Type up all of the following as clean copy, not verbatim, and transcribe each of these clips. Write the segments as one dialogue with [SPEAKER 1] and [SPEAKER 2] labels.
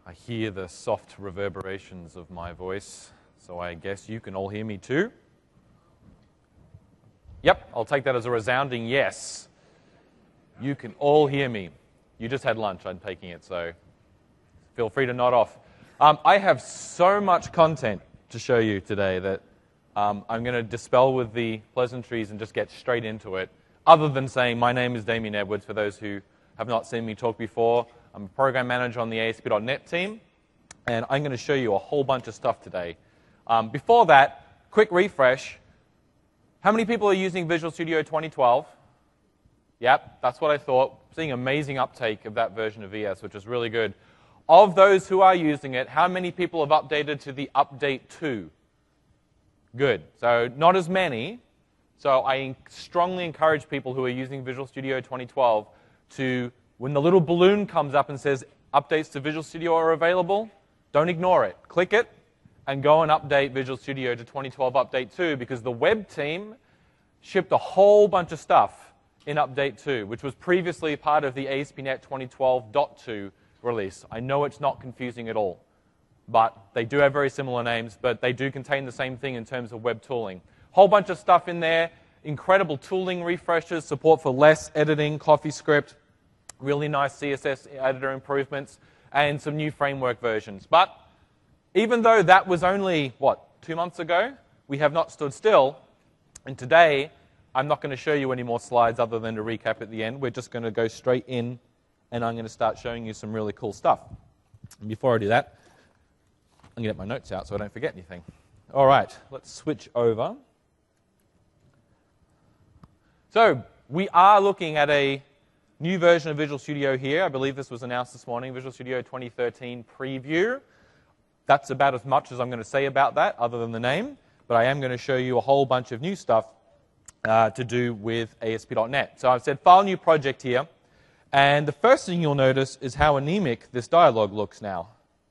[SPEAKER 1] I hear the soft reverberations of my voice, so I guess you can all hear me too. Yep, I'll take that as a resounding yes. You can all hear me. You just had lunch, I'm taking it, so feel free to nod off. I have so much content to show you today that I'm going to dispel with the pleasantries and just get straight into it, other than saying my name is Damien Edwards, for those who have not seen me talk before. I'm a program manager on the ASP.NET team, and I'm going to show you a whole bunch of stuff today. Before that, quick refresh. How many people are using Visual Studio 2012? Yep, that's what I thought. Seeing amazing uptake of that version of VS, which is really good. Of those who are using it, how many people have updated to the Update 2? Good. So not as many. So I strongly encourage people who are using Visual Studio 2012 to, when the little balloon comes up and says updates to Visual Studio are available, don't ignore it. Click it and go and update Visual Studio to 2012 Update 2, because the web team shipped a whole bunch of stuff in Update 2, which was previously part of the ASP.NET 2012.2 release. I know it's not confusing at all, but they do have very similar names, but they do contain the same thing in terms of web tooling. Whole bunch of stuff in there, incredible tooling refreshes, support for less editing, CoffeeScript, really nice CSS editor improvements, and some new framework versions. But even though that was only, 2 months ago, we have not stood still, and today I'm not going to show you any more slides other than to recap at the end. We're just going to go straight in, and I'm going to start showing you some really cool stuff. And before I do that, I'm going to get my notes out so I don't forget anything. All right, let's switch over. So we are looking at a new version of Visual Studio here. I believe this was announced this morning, Visual Studio 2013 Preview. That's about as much as I'm going to say about that, other than the name. But I am going to show you a whole bunch of new stuff to do with ASP.NET. So I've said File New Project here. And the first thing you'll notice is how anemic this dialog looks now.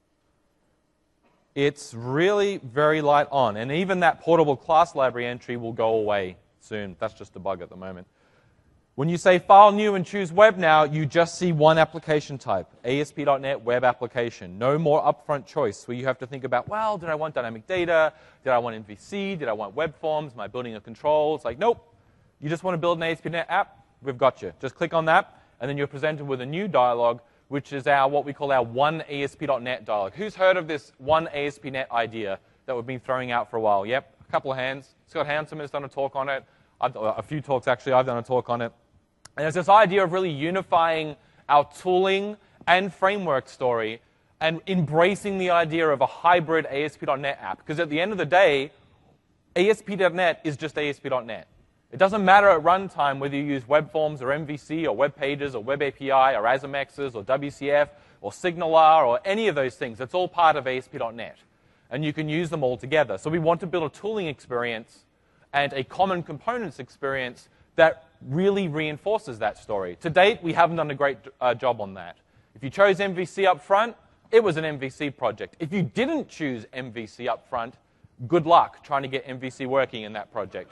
[SPEAKER 1] It's really very light on. And even that portable class library entry will go away soon. That's just a bug at the moment. When you say File New and choose Web now, you just see one application type, ASP.NET Web Application. No more upfront choice where you have to think about, well, did I want dynamic data? Did I want MVC? Did I want web forms? Am I building a control? It's like, nope. You just want to build an ASP.NET app? We've got you. Just click on that. And then you're presented with a new dialog, which is what we call our One ASP.NET dialog. Who's heard of this One ASP.NET idea that we've been throwing out for a while? Yep, a couple of hands. Scott Hanselman has done a talk on it. A few talks, actually. I've done a talk on it. And it's this idea of really unifying our tooling and framework story and embracing the idea of a hybrid ASP.NET app. Because at the end of the day, ASP.NET is just ASP.NET. It doesn't matter at runtime whether you use web forms or MVC or web pages or web API or ASMXs or WCF or SignalR or any of those things. It's all part of ASP.NET. And you can use them all together. So we want to build a tooling experience and a common components experience that really reinforces that story. To date, we haven't done a great job on that. If you chose MVC up front, it was an MVC project. If you didn't choose MVC up front, good luck trying to get MVC working in that project.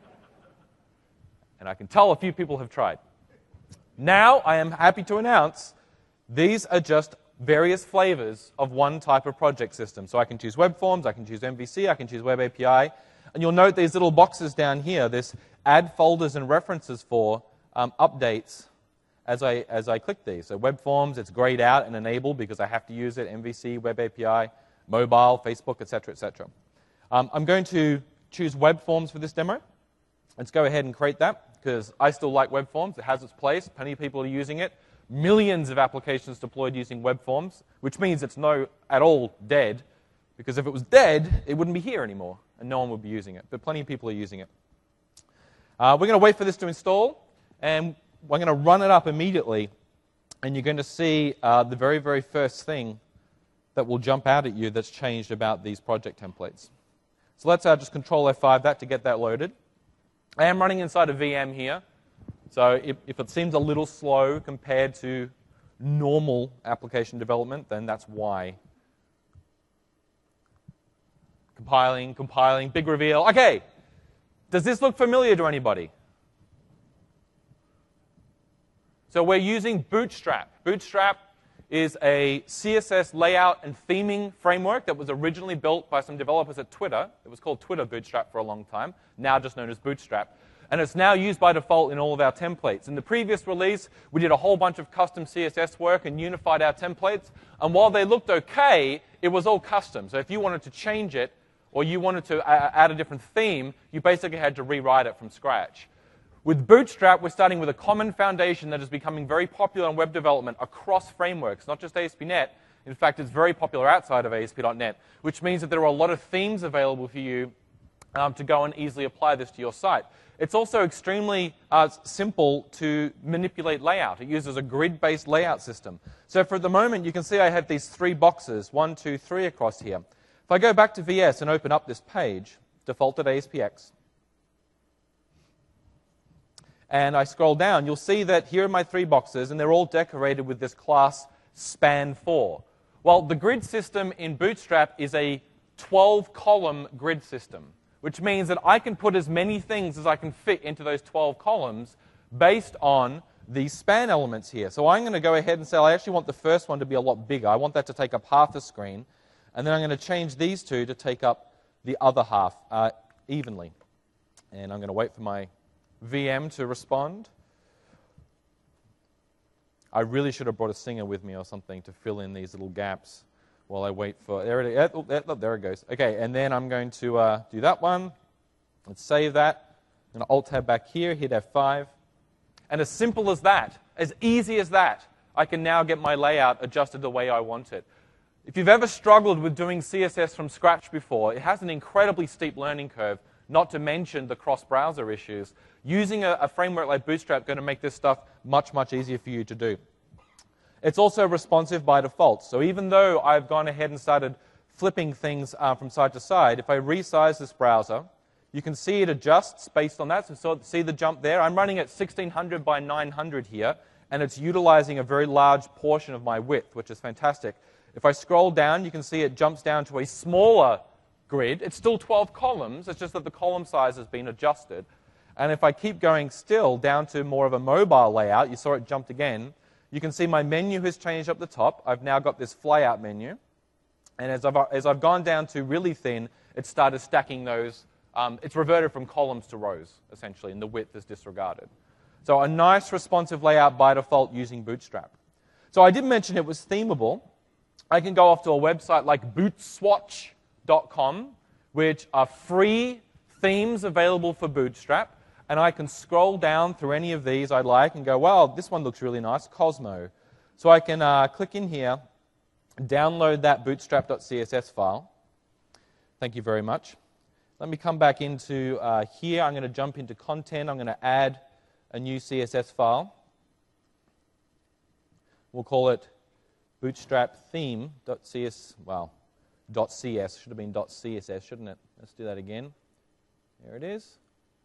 [SPEAKER 1] And I can tell a few people have tried. Now, I am happy to announce these are just various flavors of one type of project system. So I can choose web forms, I can choose MVC, I can choose web API. And you'll note these little boxes down here, this add folders and references for updates as I click these. So web forms, it's grayed out and enabled because I have to use it, MVC, web API, mobile, Facebook, etc., etc. I'm going to choose web forms for this demo. Let's go ahead and create that, because I still like web forms. It has its place. Plenty of people are using it. Millions of applications deployed using web forms, which means it's not at all dead, because if it was dead, it wouldn't be here anymore, and no one would be using it. But plenty of people are using it. We're going to wait for this to install, and we're going to run it up immediately, and you're going to see the very, very first thing that will jump out at you that's changed about these project templates. So let's just Control F5 that to get that loaded. I am running inside a VM here, so if it seems a little slow compared to normal application development, then that's why. Compiling, big reveal. Okay, does this look familiar to anybody? So we're using Bootstrap. Bootstrap is a CSS layout and theming framework that was originally built by some developers at Twitter. It was called Twitter Bootstrap for a long time, now just known as Bootstrap. And it's now used by default in all of our templates. In the previous release, we did a whole bunch of custom CSS work and unified our templates. And while they looked okay, it was all custom. So if you wanted to change it, or you wanted to add a different theme, you basically had to rewrite it from scratch. With Bootstrap, we're starting with a common foundation that is becoming very popular in web development across frameworks, not just ASP.NET. In fact, it's very popular outside of ASP.NET, which means that there are a lot of themes available for you to go and easily apply this to your site. It's also extremely simple to manipulate layout. It uses a grid-based layout system. So for the moment, you can see I have these 3 boxes, 1, 2, 3 across here. If I go back to VS and open up this page, defaulted ASPX, and I scroll down, you'll see that here are my 3 boxes, and they're all decorated with this class span4. Well, the grid system in Bootstrap is a 12-column grid system, which means that I can put as many things as I can fit into those 12 columns based on these span elements here. So I'm going to go ahead and say I actually want the first one to be a lot bigger. I want that to take up half the screen. And then I'm going to change these 2 to take up the other half evenly. And I'm going to wait for my VM to respond. I really should have brought a singer with me or something to fill in these little gaps while I wait for... There it is. Oh, there it goes. Okay, and then I'm going to do that one. Let's save that. I'm going to Alt-Tab back here, hit F5. And as simple as that, as easy as that, I can now get my layout adjusted the way I want it. If you've ever struggled with doing CSS from scratch before, it has an incredibly steep learning curve, not to mention the cross-browser issues. Using a framework like Bootstrap is going to make this stuff much, much easier for you to do. It's also responsive by default. So even though I've gone ahead and started flipping things from side to side, if I resize this browser, you can see it adjusts based on that. So see the jump there? I'm running at 1600 by 900 here, and it's utilizing a very large portion of my width, which is fantastic. If I scroll down, you can see it jumps down to a smaller grid. It's still 12 columns. It's just that the column size has been adjusted. And if I keep going still down to more of a mobile layout, you saw it jumped again, you can see my menu has changed up the top. I've now got this flyout menu. And as I've gone down to really thin, it started stacking those. It's reverted from columns to rows, essentially, and the width is disregarded. So a nice responsive layout by default using Bootstrap. So I did mention it was themable. I can go off to a website like bootswatch.com, which are free themes available for Bootstrap. And I can scroll down through any of these I like and go, well, this one looks really nice, Cosmo. So I can click in here, download that bootstrap.css file. Thank you very much. Let me come back into here. I'm going to jump into content. I'm going to add a new CSS file. We'll call it bootstrap theme.cs, well, .cs, should have been .css, shouldn't it? Let's do that again. There it is.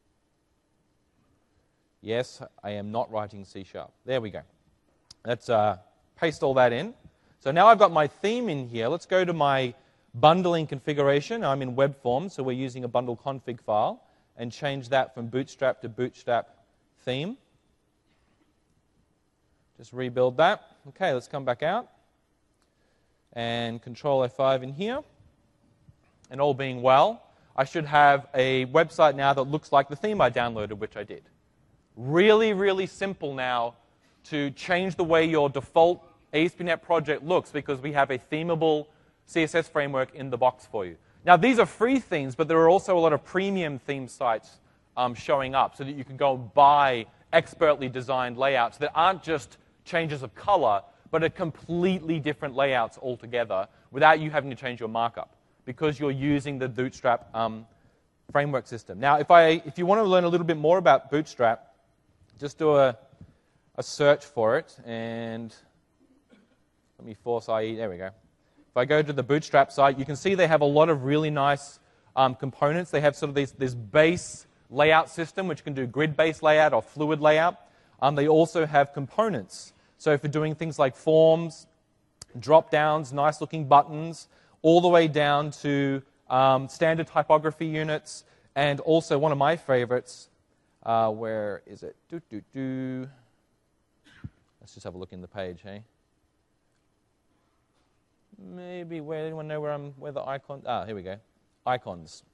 [SPEAKER 1] Yes, I am not writing C#. There we go. Let's paste all that in. So now I've got my theme in here. Let's go to my bundling configuration. I'm in web form, so we're using a bundle config file, and change that from bootstrap to bootstrap theme. Just rebuild that. Okay, let's come back out. And Control F5 in here. And all being well, I should have a website now that looks like the theme I downloaded, which I did. Really, really simple now to change the way your default ASP.NET project looks because we have a themable CSS framework in the box for you. Now, these are free themes, but there are also a lot of premium theme sites showing up so that you can go and buy expertly designed layouts that aren't just changes of color, but are completely different layouts altogether without you having to change your markup because you're using the Bootstrap framework system. Now, if you want to learn a little bit more about Bootstrap, just do a search for it, and let me force IE, there we go. If I go to the Bootstrap site, you can see they have a lot of really nice components. They have sort of this base layout system, which can do grid-based layout or fluid layout. They also have components. So for doing things like forms, drop-downs, nice-looking buttons, all the way down to standard typography units, and also one of my favorites, where is it? Let's just have a look in the page, hey? maybe, where, anyone know where the icon, here we go. Icons.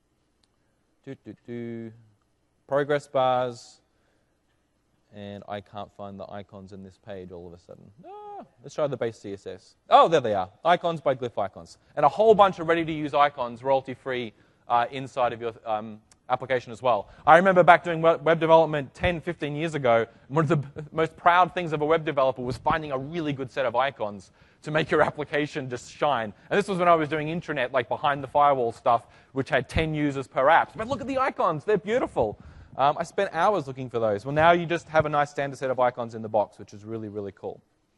[SPEAKER 1] Progress bars. And I can't find the icons in this page all of a sudden. Let's try the base CSS. Oh, there they are. Icons by Glyph Icons. And a whole bunch of ready-to-use icons, royalty-free, inside of your application as well. I remember back doing web development 10, 15 years ago, one of the most proud things of a web developer was finding a really good set of icons to make your application just shine. And this was when I was doing intranet, like behind the firewall stuff, which had 10 users per app. But look at the icons. They're beautiful. I spent hours looking for those. Well, now you just have a nice standard set of icons in the box, which is really, really cool.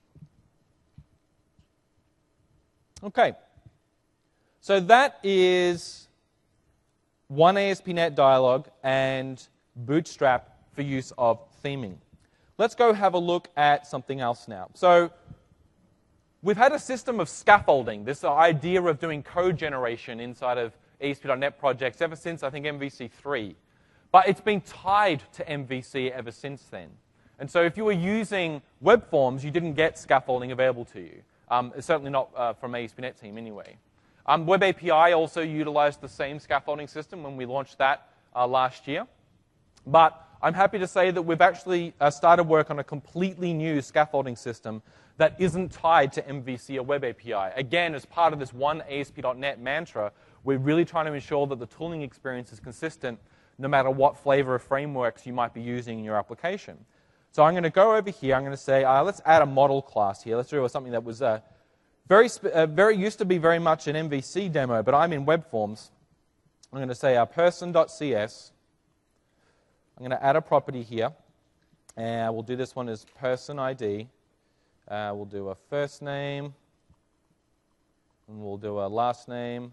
[SPEAKER 1] Okay. So that is one ASP.NET Dialog and Bootstrap for use of theming. Let's go have a look at something else now. So we've had a system of scaffolding, this idea of doing code generation inside of ASP.NET projects ever since, I think, MVC 3. But it's been tied to MVC ever since then. And so if you were using web forms, you didn't get scaffolding available to you. Certainly not from ASP.NET team anyway. Web API also utilized the same scaffolding system when we launched that last year. But I'm happy to say that we've actually started work on a completely new scaffolding system that isn't tied to MVC or Web API. Again, as part of this one ASP.NET mantra, we're really trying to ensure that the tooling experience is consistent no matter what flavor of frameworks you might be using in your application. So I'm going to go over here. I'm going to say, let's add a model class here. Let's do something that was used to be very much an MVC demo, but I'm in web forms. I'm going to say person.cs. I'm going to add a property here, and we'll do this one as person ID. We'll do a first name, and we'll do a last name.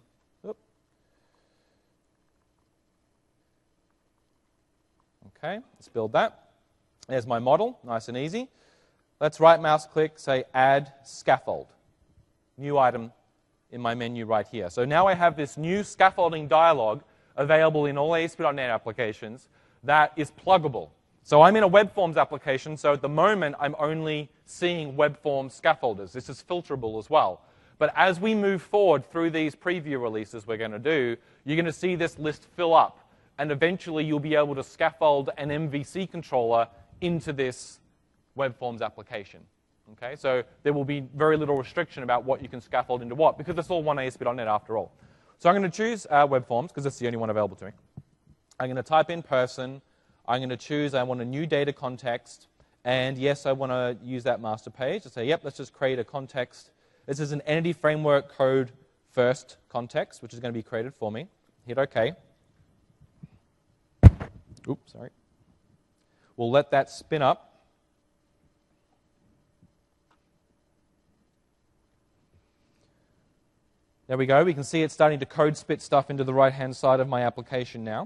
[SPEAKER 1] Okay, let's build that. There's my model, nice and easy. Let's right mouse click, say add scaffold. New item in my menu right here. So now I have this new scaffolding dialog available in all ASP.NET applications that is pluggable. So I'm in a web forms application, so at the moment I'm only seeing web forms scaffolders. This is filterable as well. But as we move forward through these preview releases we're going to do, you're going to see this list fill up. And eventually you'll be able to scaffold an MVC controller into this web forms application. Okay, so there will be very little restriction about what you can scaffold into what, because it's all one ASP.NET after all. So I'm going to choose web forms, because it's the only one available to me. I'm going to type in person. I'm going to choose I want a new data context. And yes, I want to use that master page. I say, yep, let's just create a context. This is an entity framework code first context, which is going to be created for me. Hit OK. Oops, sorry. We'll let that spin up. There we go. We can see it's starting to code spit stuff into the right-hand side of my application now.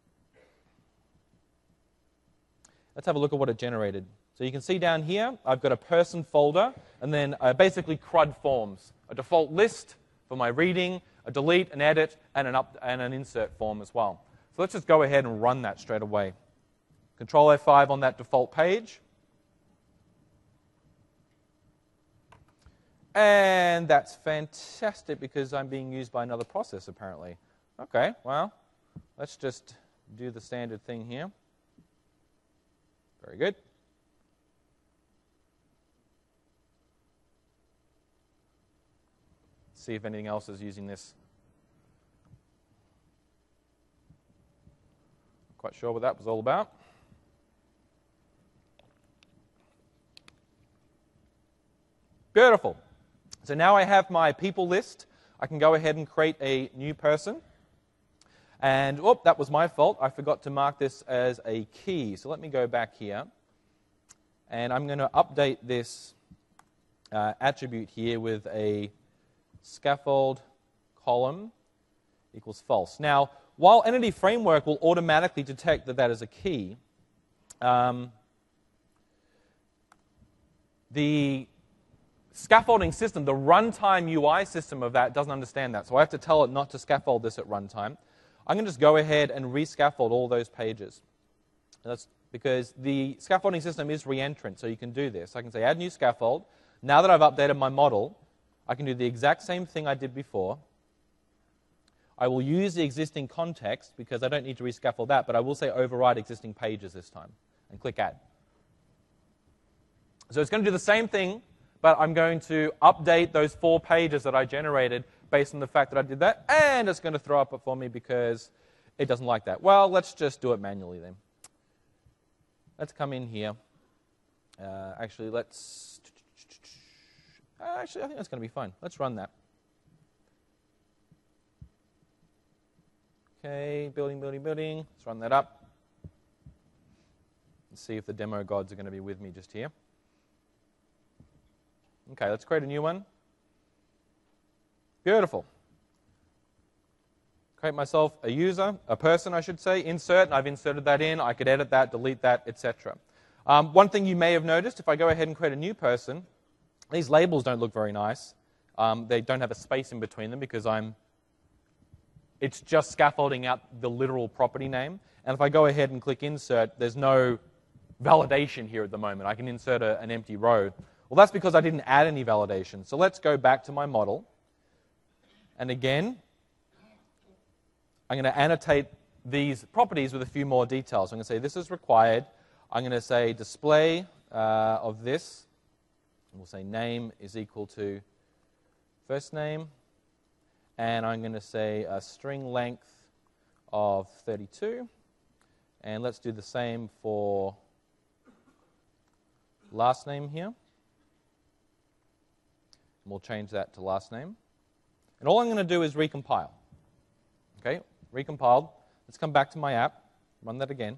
[SPEAKER 1] Let's have a look at what it generated. So you can see down here, I've got a person folder, and then basically CRUD forms. A default list for my reading, a delete, an edit, and an insert form as well. So let's just go ahead and run that straight away. Control F5 on that default page. And that's fantastic because I'm being used by another process apparently. Okay, well, let's just do the standard thing here. Very good. See if anything else is using this. Quite sure what that was all about. Beautiful. So now I have my people list. I can go ahead and create a new person. And, that was my fault. I forgot to mark this as a key. So let me go back here. And I'm going to update this attribute here with a scaffold column equals false. Now, while Entity Framework will automatically detect that that is a key, the scaffolding system, the runtime UI system of that doesn't understand that. So I have to tell it not to scaffold this at runtime. I'm going to just go ahead and rescaffold all those pages. That's because the scaffolding system is reentrant, so you can do this. I can say add new scaffold. Now that I've updated my model, I can do the exact same thing I did before. I will use the existing context because I don't need to rescaffold that, but I will say override existing pages this time and click Add. So it's going to do the same thing, but I'm going to update those 4 pages that I generated based on the fact that I did that, and it's going to throw up for me because it doesn't like that. Well, let's just do it manually then. Let's come in here. Actually, I think that's going to be fine. Let's run that. Okay, building. Let's run that up. Let's see if the demo gods are going to be with me just here. Okay, let's create a new one. Beautiful. Create myself a user, a person, I should say. Insert, and I've inserted that in. I could edit that, delete that, etc. One thing you may have noticed, if I go ahead and create a new person, these labels don't look very nice. They don't have a space in between them because it's just scaffolding out the literal property name. And if I go ahead and click Insert, there's no validation here at the moment. I can insert an empty row. Well, that's because I didn't add any validation. So let's go back to my model. And again, I'm going to annotate these properties with a few more details. I'm going to say this is required. I'm going to say display of this. We'll say name is equal to first name. And I'm going to say a string length of 32. And let's do the same for last name here. And we'll change that to last name. And all I'm going to do is recompile. Okay, recompiled. Let's come back to my app, run that again.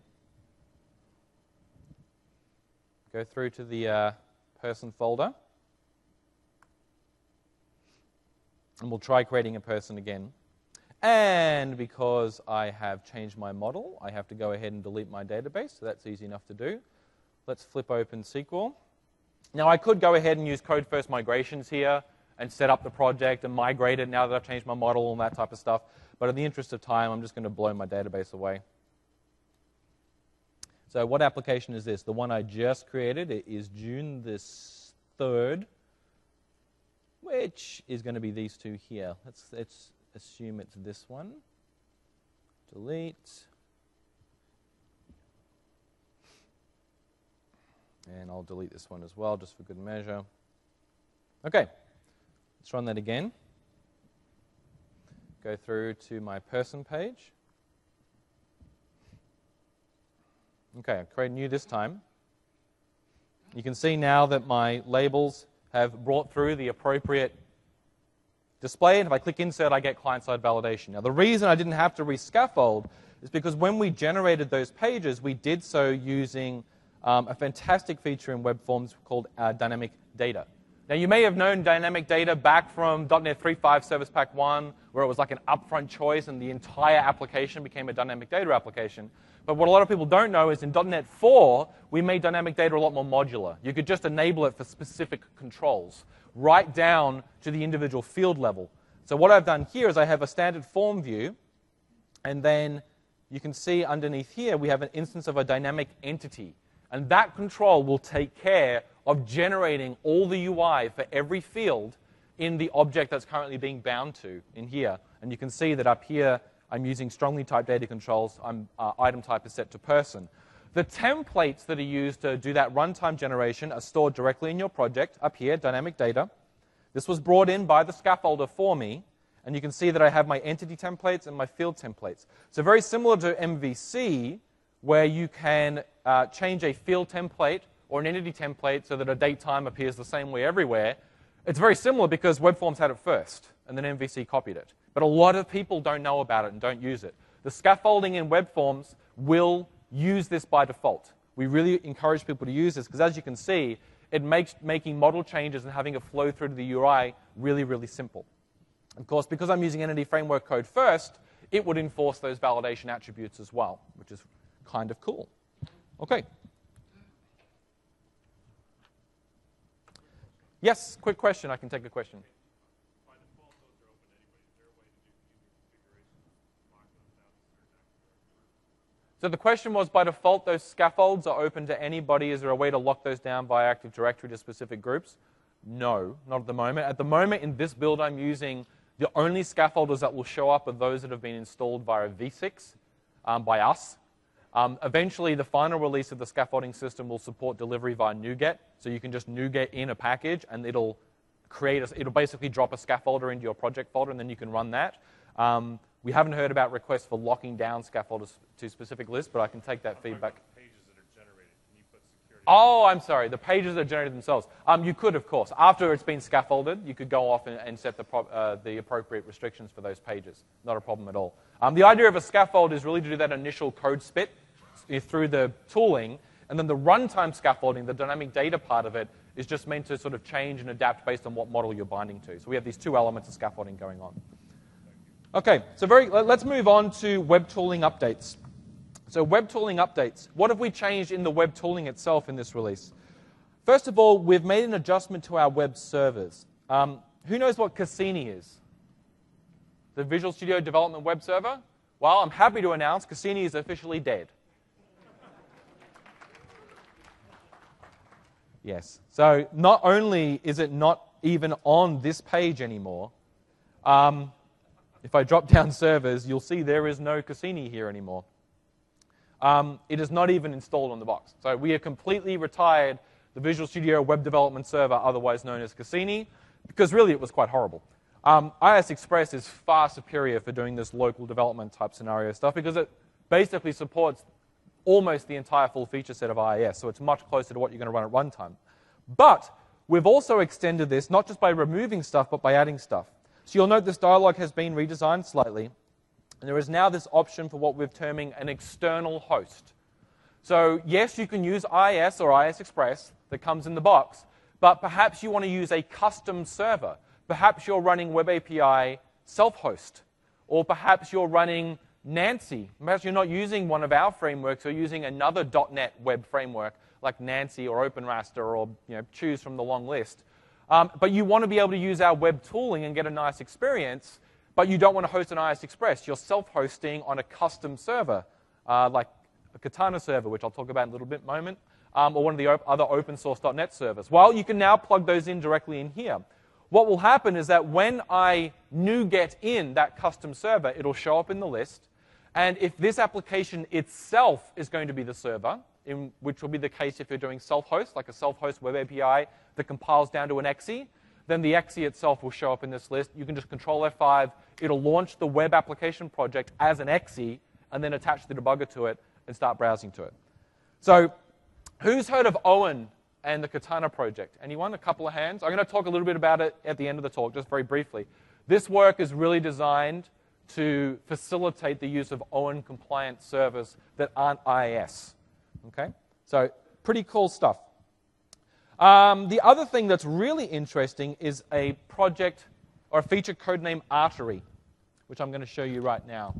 [SPEAKER 1] Go through to the person folder. And we'll try creating a person again. And because I have changed my model, I have to go ahead and delete my database, so that's easy enough to do. Let's flip open SQL. Now I could go ahead and use code first migrations here and set up the project and migrate it now that I've changed my model and that type of stuff. But in the interest of time, I'm just going to blow my database away. So what application is this? The one I just created. It is June the 3rd, which is going to be these two here. Let's assume it's this one. Delete. And I'll delete this one as well, just for good measure. Okay, let's run that again. Go through to my person page. Okay, I'll create new this time. You can see now that my labels have brought through the appropriate display, and if I click Insert, I get client-side validation. Now, the reason I didn't have to rescaffold is because when we generated those pages, we did so using a fantastic feature in web forms called dynamic data. Now, you may have known dynamic data back from .NET 3.5 Service Pack 1, where it was like an upfront choice and the entire application became a dynamic data application. But what a lot of people don't know is in .NET 4, we made dynamic data a lot more modular. You could just enable it for specific controls, right down to the individual field level. So what I've done here is I have a standard form view, and then you can see underneath here we have an instance of a dynamic entity. And that control will take care of generating all the UI for every field in the object that's currently being bound to in here. And you can see that up here, I'm using strongly typed data controls. Item type is set to person. The templates that are used to do that runtime generation are stored directly in your project up here, dynamic data. This was brought in by the scaffolder for me. And you can see that I have my entity templates and my field templates. So very similar to MVC, where you can change a field template or an entity template so that a date time appears the same way everywhere. It's very similar because web forms had it first, and then MVC copied it. But a lot of people don't know about it and don't use it. The scaffolding in web forms will use this by default. We really encourage people to use this because, as you can see, it makes making model changes and having a flow through to the UI really, really simple. Of course, because I'm using Entity Framework code first, it would enforce those validation attributes as well, which is kind of cool. Okay. Yes, quick question. I can take a question.
[SPEAKER 2] By default, those are open to anybody. Is there a way to do user configuration, lock those down to certain Active Directory?
[SPEAKER 1] So the question was, by default, those scaffolds are open to anybody. Is there a way to lock those down via Active Directory to specific groups? No, not at the moment. At the moment, in this build I'm using, the only scaffolders that will show up are those that have been installed via V6 by us. Eventually, the final release of the scaffolding system will support delivery via NuGet, so you can just NuGet in a package, and it'll basically drop a scaffolder into your project folder, and then you can run that. We haven't heard about requests for locking down scaffolders to specific lists, but I can take that feedback.
[SPEAKER 2] Pages that are generated. Can you put security?
[SPEAKER 1] Oh, I'm sorry. The pages are generated themselves. You could, of course. After it's been scaffolded, you could go off and set the appropriate restrictions for those pages. Not a problem at all. The idea of a scaffold is really to do that initial code spit through the tooling, and then the runtime scaffolding, the dynamic data part of it, is just meant to sort of change and adapt based on what model you're binding to. So we have these two elements of scaffolding going on. Okay, so let's move on to web tooling updates. So web tooling updates. What have we changed in the web tooling itself in this release? First of all, we've made an adjustment to our web servers. Who knows what Cassini is? The Visual Studio Development Web Server? Well, I'm happy to announce Cassini is officially dead. Yes. So not only is it not even on this page anymore, if I drop down servers, you'll see there is no Cassini here anymore. It is not even installed on the box. So we have completely retired the Visual Studio Web Development Server, otherwise known as Cassini, because really it was quite horrible. IIS Express is far superior for doing this local development type scenario stuff because it basically supports almost the entire full feature set of IIS, so it's much closer to what you're going to run at runtime. But we've also extended this not just by removing stuff, but by adding stuff. So you'll note this dialog has been redesigned slightly, and there is now this option for what we're terming an external host. So yes, you can use IIS or IIS Express that comes in the box, but perhaps you want to use a custom server. Perhaps you're running Web API self-host, or perhaps you're running Nancy. Perhaps you're not using one of our frameworks, you're using another .NET web framework like Nancy or OpenRaster or choose from the long list. But you want to be able to use our web tooling and get a nice experience, but you don't want to host an IIS Express. You're self-hosting on a custom server, like a Katana server, which I'll talk about in a little bit moment, or one of the other open source .NET servers. Well, you can now plug those in directly in here. What will happen is that when I NuGet in that custom server, it'll show up in the list. And if this application itself is going to be the server, which will be the case if you're doing self-host, like a self-host web API that compiles down to an exe, then the exe itself will show up in this list. You can just Control F5. It'll launch the web application project as an exe and then attach the debugger to it and start browsing to it. So who's heard of Owen and the Katana project? Anyone? A couple of hands? I'm going to talk a little bit about it at the end of the talk, just very briefly. This work is really designed to facilitate the use of OWYN-compliant servers that aren't IIS. Okay? So pretty cool stuff. The other thing that's really interesting is a project or a feature codename Artery, which I'm going to show you right now.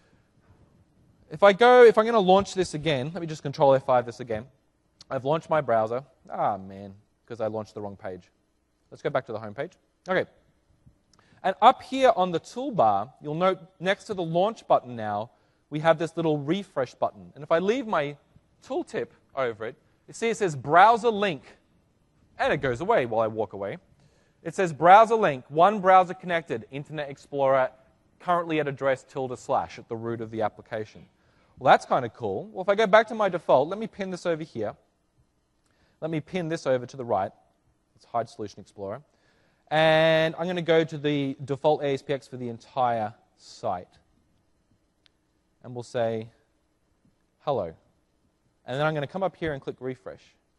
[SPEAKER 1] If I'm going to launch this again, let me just Control F5 this again. I've launched my browser. Ah, man, because I launched the wrong page. Let's go back to the home page. Okay. And up here on the toolbar, you'll note next to the launch button now, we have this little refresh button. And if I leave my tooltip over it, you see it says browser link. And it goes away while I walk away. It says browser link, one browser connected, Internet Explorer, currently at address / at the root of the application. Well, that's kind of cool. Well, if I go back to my default, let me pin this over here. Let me pin this over to the right. Let's hide Solution Explorer. And I'm going to go to the default ASPX for the entire site. And we'll say, hello. And then I'm going to come up here and click refresh.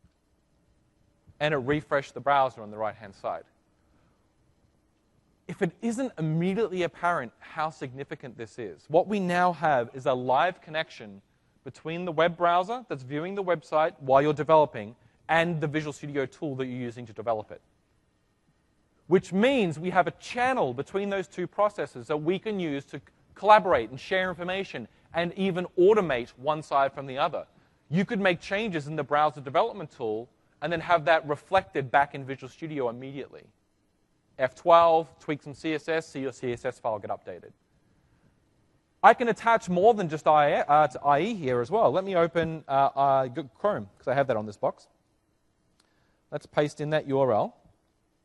[SPEAKER 1] And it refreshed the browser on the right-hand side. If it isn't immediately apparent how significant this is, what we now have is a live connection between the web browser that's viewing the website while you're developing and the Visual Studio tool that you're using to develop it. Which means we have a channel between those two processes that we can use to collaborate and share information and even automate one side from the other. You could make changes in the browser development tool and then have that reflected back in Visual Studio immediately. F12, tweak some CSS, see your CSS file get updated. I can attach more than just IE here as well. Let me open Chrome, because I have that on this box. Let's paste in that URL.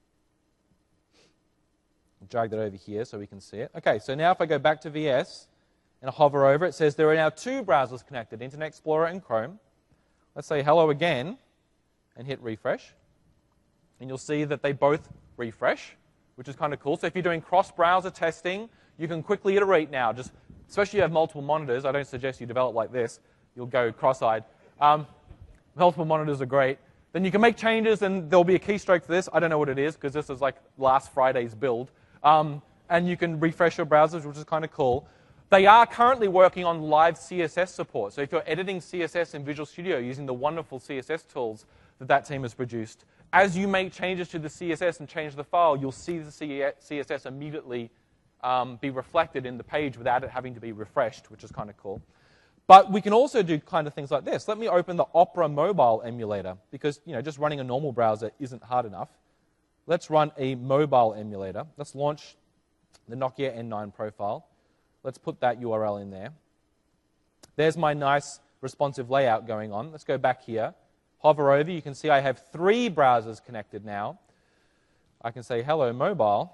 [SPEAKER 1] drag that over here so we can see it. Okay, so now if I go back to VS and I hover over, it says there are now two browsers connected, Internet Explorer and Chrome. Let's say hello again and hit refresh. And you'll see that they both refresh, which is kind of cool. So if you're doing cross-browser testing, you can quickly iterate now. Just, especially if you have multiple monitors. I don't suggest you develop like this. You'll go cross-eyed. Multiple monitors are great. Then you can make changes, and there'll be a keystroke for this. I don't know what it is, because this is like last Friday's build. And you can refresh your browsers, which is kind of cool. They are currently working on live CSS support. So if you're editing CSS in Visual Studio using the wonderful CSS tools that team has produced, as you make changes to the CSS and change the file, you'll see the CSS immediately be reflected in the page without it having to be refreshed, which is kind of cool. But we can also do kind of things like this. Let me open the Opera mobile emulator, because just running a normal browser isn't hard enough. Let's run a mobile emulator. Let's launch the Nokia N9 profile. Let's put that URL in there. There's my nice responsive layout going on. Let's go back here. Hover over. You can see I have 3 browsers connected now. I can say hello mobile.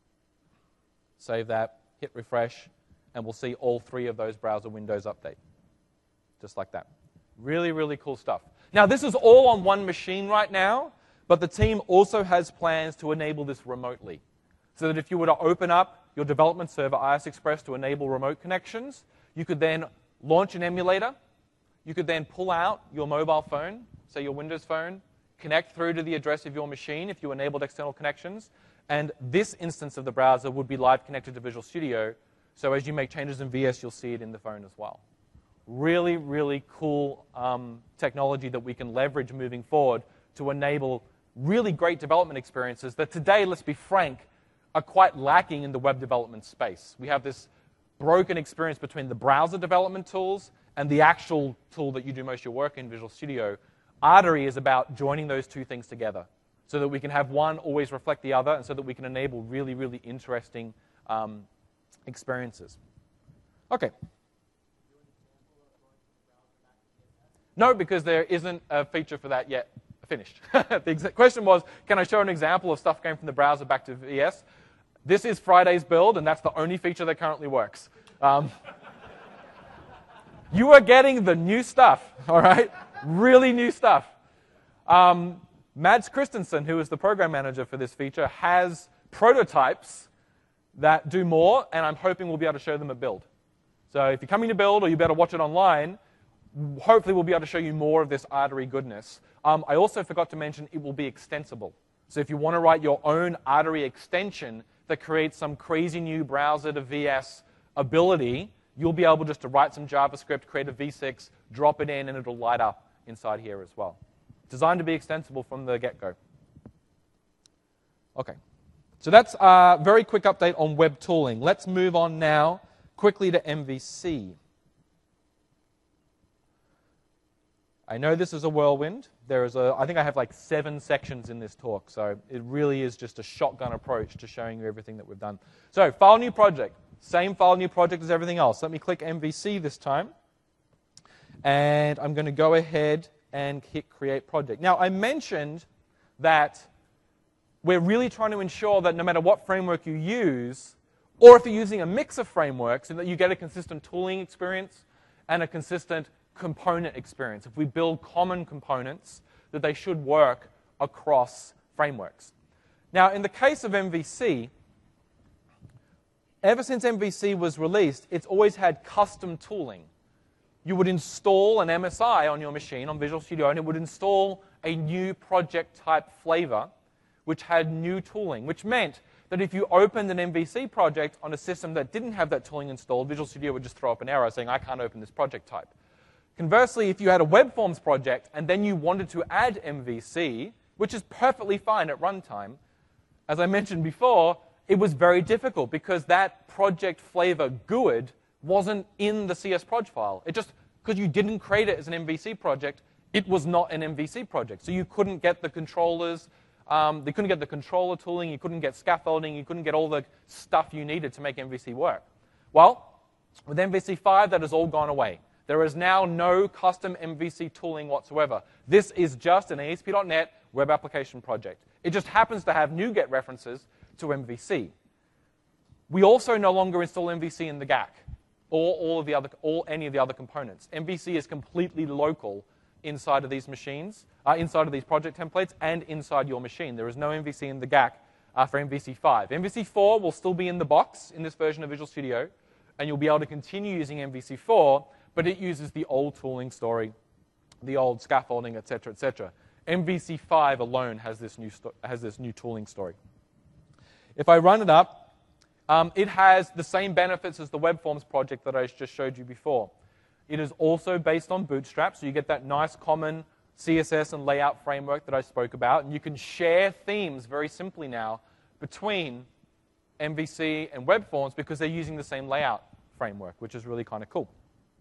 [SPEAKER 1] Save that. Hit refresh. And we'll see all 3 of those browser windows update. Just like that. Really, really cool stuff. Now, this is all on one machine right now, but the team also has plans to enable this remotely. So that if you were to open up your development server, IS Express, to enable remote connections, you could then launch an emulator. You could then pull out your mobile phone, say your Windows phone, connect through to the address of your machine if you enabled external connections, and this instance of the browser would be live connected to Visual Studio. So as you make changes in VS, you'll see it in the phone as well. Really, really cool technology that we can leverage moving forward to enable really great development experiences that today, let's be frank, are quite lacking in the web development space. We have this broken experience between the browser development tools and the actual tool that you do most of your work in, Visual Studio. Artery is about joining those two things together so that we can have one always reflect the other and so that we can enable really, really interesting experiences. Okay. No, because there isn't a feature for that yet finished. The question was, can I show an example of stuff going from the browser back to VS? This is Friday's build, and that's the only feature that currently works. You are getting the new stuff, all right? Really new stuff. Mads Christensen, who is the program manager for this feature, has prototypes that do more, and I'm hoping we'll be able to show them at build. So if you're coming to build or you better watch it online, hopefully we'll be able to show you more of this Artery goodness. I also forgot to mention it will be extensible. So if you want to write your own Artery extension that creates some crazy new browser to VS ability, you'll be able just to write some JavaScript, create a V6, drop it in, and it'll light up inside here as well. Designed to be extensible from the get-go. Okay. So that's a very quick update on web tooling. Let's move on now quickly to MVC. I know this is a whirlwind. I think I have like 7 sections in this talk, so it really is just a shotgun approach to showing you everything that we've done. So, file new project. Same file new project as everything else. Let me click MVC this time. And I'm going to go ahead and hit create project. Now, I mentioned that we're really trying to ensure that no matter what framework you use, or if you're using a mix of frameworks, that you get a consistent tooling experience and a consistent component experience. If we build common components, that they should work across frameworks. Now, in the case of MVC, ever since MVC was released, it's always had custom tooling. You would install an MSI on your machine, on Visual Studio, and it would install a new project type flavor, which had new tooling, which meant that if you opened an MVC project on a system that didn't have that tooling installed, Visual Studio would just throw up an error saying, I can't open this project type. Conversely, if you had a web forms project and then you wanted to add MVC, which is perfectly fine at runtime, as I mentioned before, it was very difficult because that project flavor GUID wasn't in the CSproj file. It just, because you didn't create it as an MVC project, it was not an MVC project. So you couldn't get the controllers, they couldn't get the controller tooling, you couldn't get scaffolding, you couldn't get all the stuff you needed to make MVC work. Well, with MVC 5, that has all gone away. There is now no custom MVC tooling whatsoever. This is just an ASP.NET web application project. It just happens to have NuGet references to MVC. We also no longer install MVC in the GAC or any of the other components. MVC is completely local inside of these machines, inside of these project templates, and inside your machine. There is no MVC in the GAC for MVC5. MVC4 will still be in the box in this version of Visual Studio, and you'll be able to continue using MVC4, but it uses the old tooling story, the old scaffolding, etc., etc. MVC5 alone has this new tooling story. If I run it up, it has the same benefits as the Web Forms project that I just showed you before. It is also based on Bootstrap, so you get that nice common CSS and layout framework that I spoke about, and you can share themes very simply now between MVC and Web Forms because they're using the same layout framework, which is really kind of cool.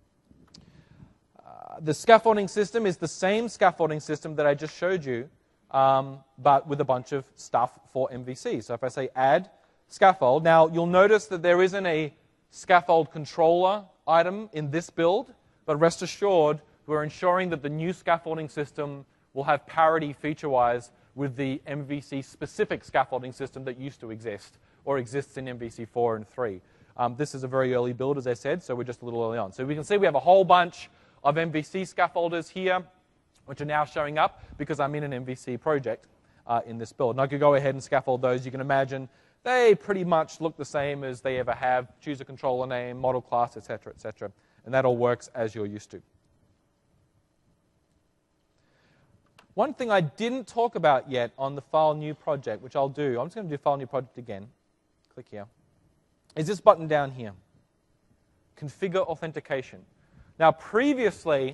[SPEAKER 1] The scaffolding system is the same scaffolding system that I just showed you, but with a bunch of stuff for MVC. So if I say add scaffold, now you'll notice that there isn't a scaffold controller item in this build, but rest assured, we're ensuring that the new scaffolding system will have parity feature-wise with the MVC-specific scaffolding system that used to exist or exists in MVC 4 and 3. This is a very early build, as I said, so we're just a little early on. So we can see we have a whole bunch of MVC scaffolders here, which are now showing up because I'm in an MVC project in this build. And I could go ahead and scaffold those. You can imagine they pretty much look the same as they ever have. Choose a controller name, model class, etc., etc. And that all works as you're used to. One thing I didn't talk about yet on the File New project, which I'll do, I'm just going to do File New project again. Click here. Is this button down here. Configure Authentication. Now, previously,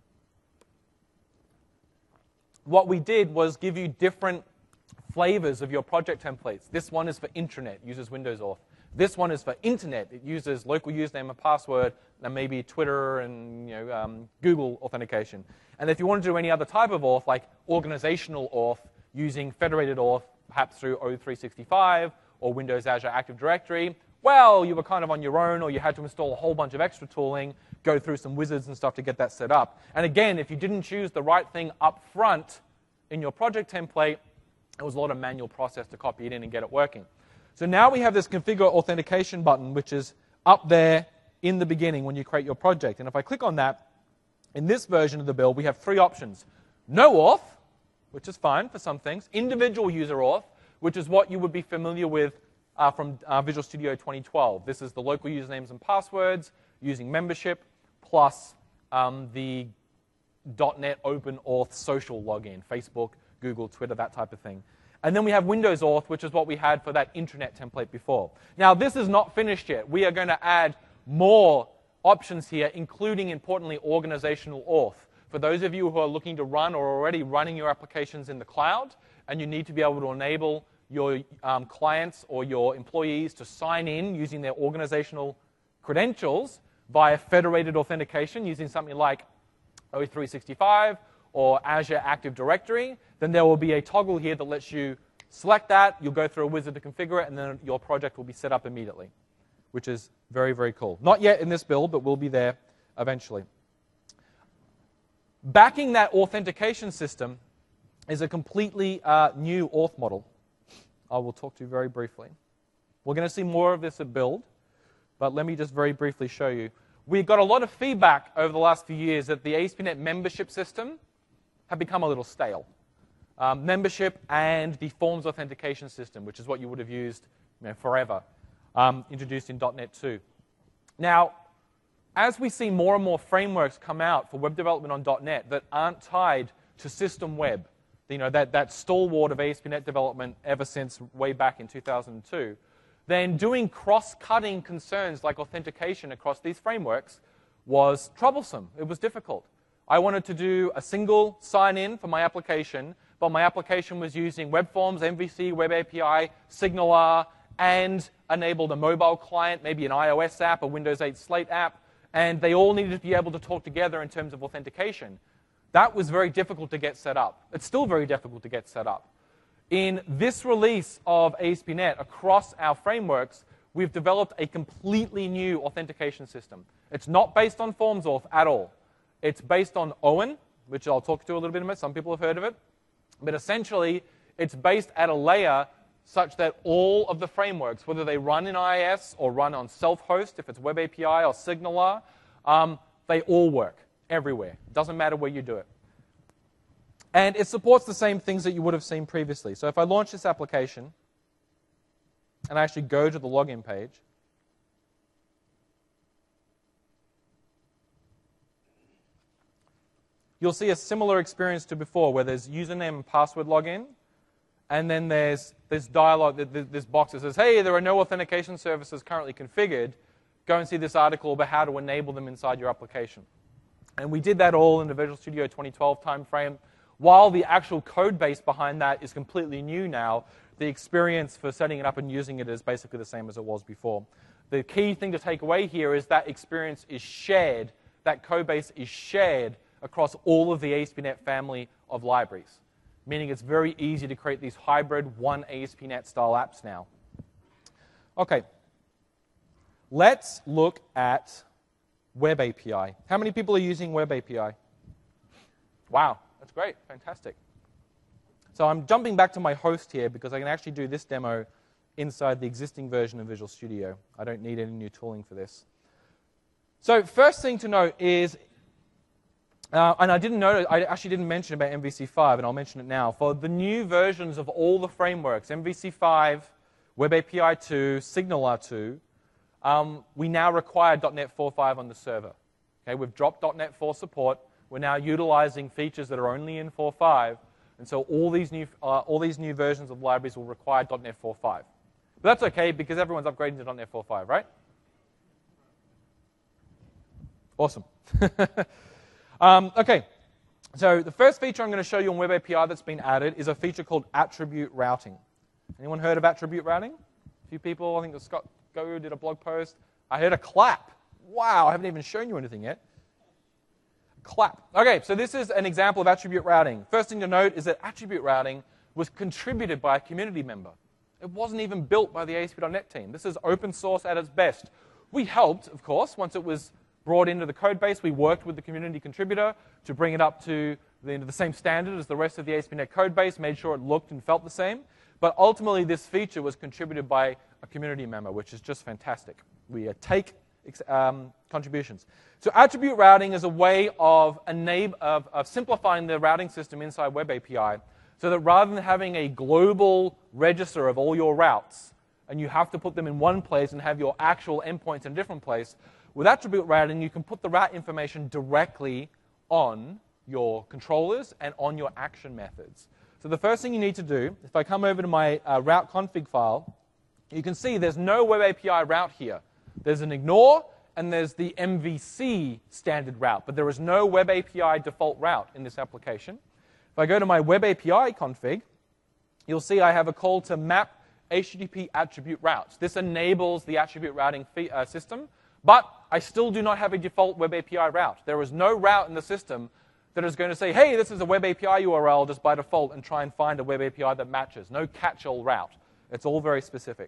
[SPEAKER 1] what we did was give you different flavors of your project templates. This one is for intranet, uses Windows Auth. This one is for internet. It uses local username and password, and maybe Twitter and Google authentication. And if you want to do any other type of auth, like organizational auth, using federated auth, perhaps through O365 or Windows Azure Active Directory, well, you were kind of on your own, or you had to install a whole bunch of extra tooling, go through some wizards and stuff to get that set up. And again, if you didn't choose the right thing up front in your project template, it was a lot of manual process to copy it in and get it working. So now we have this Configure Authentication button, which is up there in the beginning when you create your project. And if I click on that, in this version of the build, we have three options. No auth, which is fine for some things. Individual user auth, which is what you would be familiar with from Visual Studio 2012. This is the local usernames and passwords using membership, plus the .NET Open Auth social login, Facebook, Google, Twitter, that type of thing. And then we have Windows Auth, which is what we had for that intranet template before. Now, this is not finished yet. We are going to add more options here, including, importantly, organizational auth. For those of you who are looking to run or already running your applications in the cloud, and you need to be able to enable your clients or your employees to sign in using their organizational credentials via federated authentication using something like O365 or Azure Active Directory, then there will be a toggle here that lets you select that, you'll go through a wizard to configure it, and then your project will be set up immediately, which is very, very cool. Not yet in this build, but will be there eventually. Backing that authentication system is a completely new auth model. I will talk to you very briefly. We're going to see more of this at build, but let me just very briefly show you. We've got a lot of feedback over the last few years that the ASP.NET membership system have become a little stale. Membership and the forms authentication system, which is what you would have used forever, introduced in .NET 2. Now, as we see more and more frameworks come out for web development on .NET that aren't tied to system web, that stalwart of ASP.NET development ever since way back in 2002, then doing cross-cutting concerns like authentication across these frameworks was troublesome. It was difficult. I wanted to do a single sign-in for my application, but my application was using Web Forms, MVC, Web API, SignalR, and enabled a mobile client, maybe an iOS app, a Windows 8 Slate app, and they all needed to be able to talk together in terms of authentication. That was very difficult to get set up. It's still very difficult to get set up. In this release of ASP.NET across our frameworks, we've developed a completely new authentication system. It's not based on Forms Auth at all. It's based on Owen, which I'll talk to a little bit about. Some people have heard of it. But essentially, it's based at a layer such that all of the frameworks, whether they run in IIS or run on self-host, if it's Web API or Signaler, they all work everywhere. Doesn't matter where you do it. And it supports the same things that you would have seen previously. So if I launch this application and I actually go to the login page, you'll see a similar experience to before where there's username and password login, and then there's this dialog, this box that says, hey, there are no authentication services currently configured. Go and see this article about how to enable them inside your application. And we did that all in the Visual Studio 2012 timeframe. While the actual code base behind that is completely new now, the experience for setting it up and using it is basically the same as it was before. The key thing to take away here is that experience is shared, that code base is shared across all of the ASP.NET family of libraries, meaning it's very easy to create these hybrid one ASP.NET style apps now. Okay, let's look at Web API. How many people are using Web API? Wow. That's great, fantastic. So I'm jumping back to my host here because I can actually do this demo inside the existing version of Visual Studio. I don't need any new tooling for this. So first thing to note is, and I actually didn't mention about MVC5, and I'll mention it now. For the new versions of all the frameworks, MVC5, Web API 2, Signaler 2, we now require .NET 4.5 on the server. Okay, we've dropped .NET 4 support. We're now utilizing features that are only in 4.5, and so all these new versions of libraries will require .NET 4.5. But that's okay because everyone's upgrading to .NET 4.5, right? Awesome. Okay, so the first feature I'm going to show you on Web API that's been added is a feature called attribute routing. Anyone heard of attribute routing? A few people. I think Scott Go did a blog post. I heard a clap. Wow, I haven't even shown you anything yet. Clap. Okay, so this is an example of attribute routing. First thing to note is that attribute routing was contributed by a community member. It wasn't even built by the ASP.NET team. This is open source at its best. We helped, of course, once it was brought into the code base. We worked with the community contributor to bring it up to the same standard as the rest of the ASP.NET code base, made sure it looked and felt the same. But ultimately, this feature was contributed by a community member, which is just fantastic. We take contributions. So attribute routing is a way of simplifying the routing system inside Web API so that rather than having a global register of all your routes, and you have to put them in one place and have your actual endpoints in a different place, with attribute routing, you can put the route information directly on your controllers and on your action methods. So the first thing you need to do, if I come over to my route config file, you can see there's no Web API route here. There's an ignore, and there's the MVC standard route, but there is no Web API default route in this application. If I go to my Web API config, you'll see I have a call to map HTTP attribute routes. This enables the attribute routing system, but I still do not have a default Web API route. There is no route in the system that is going to say, hey, this is a Web API URL just by default, and try and find a Web API that matches. No catch-all route. It's all very specific.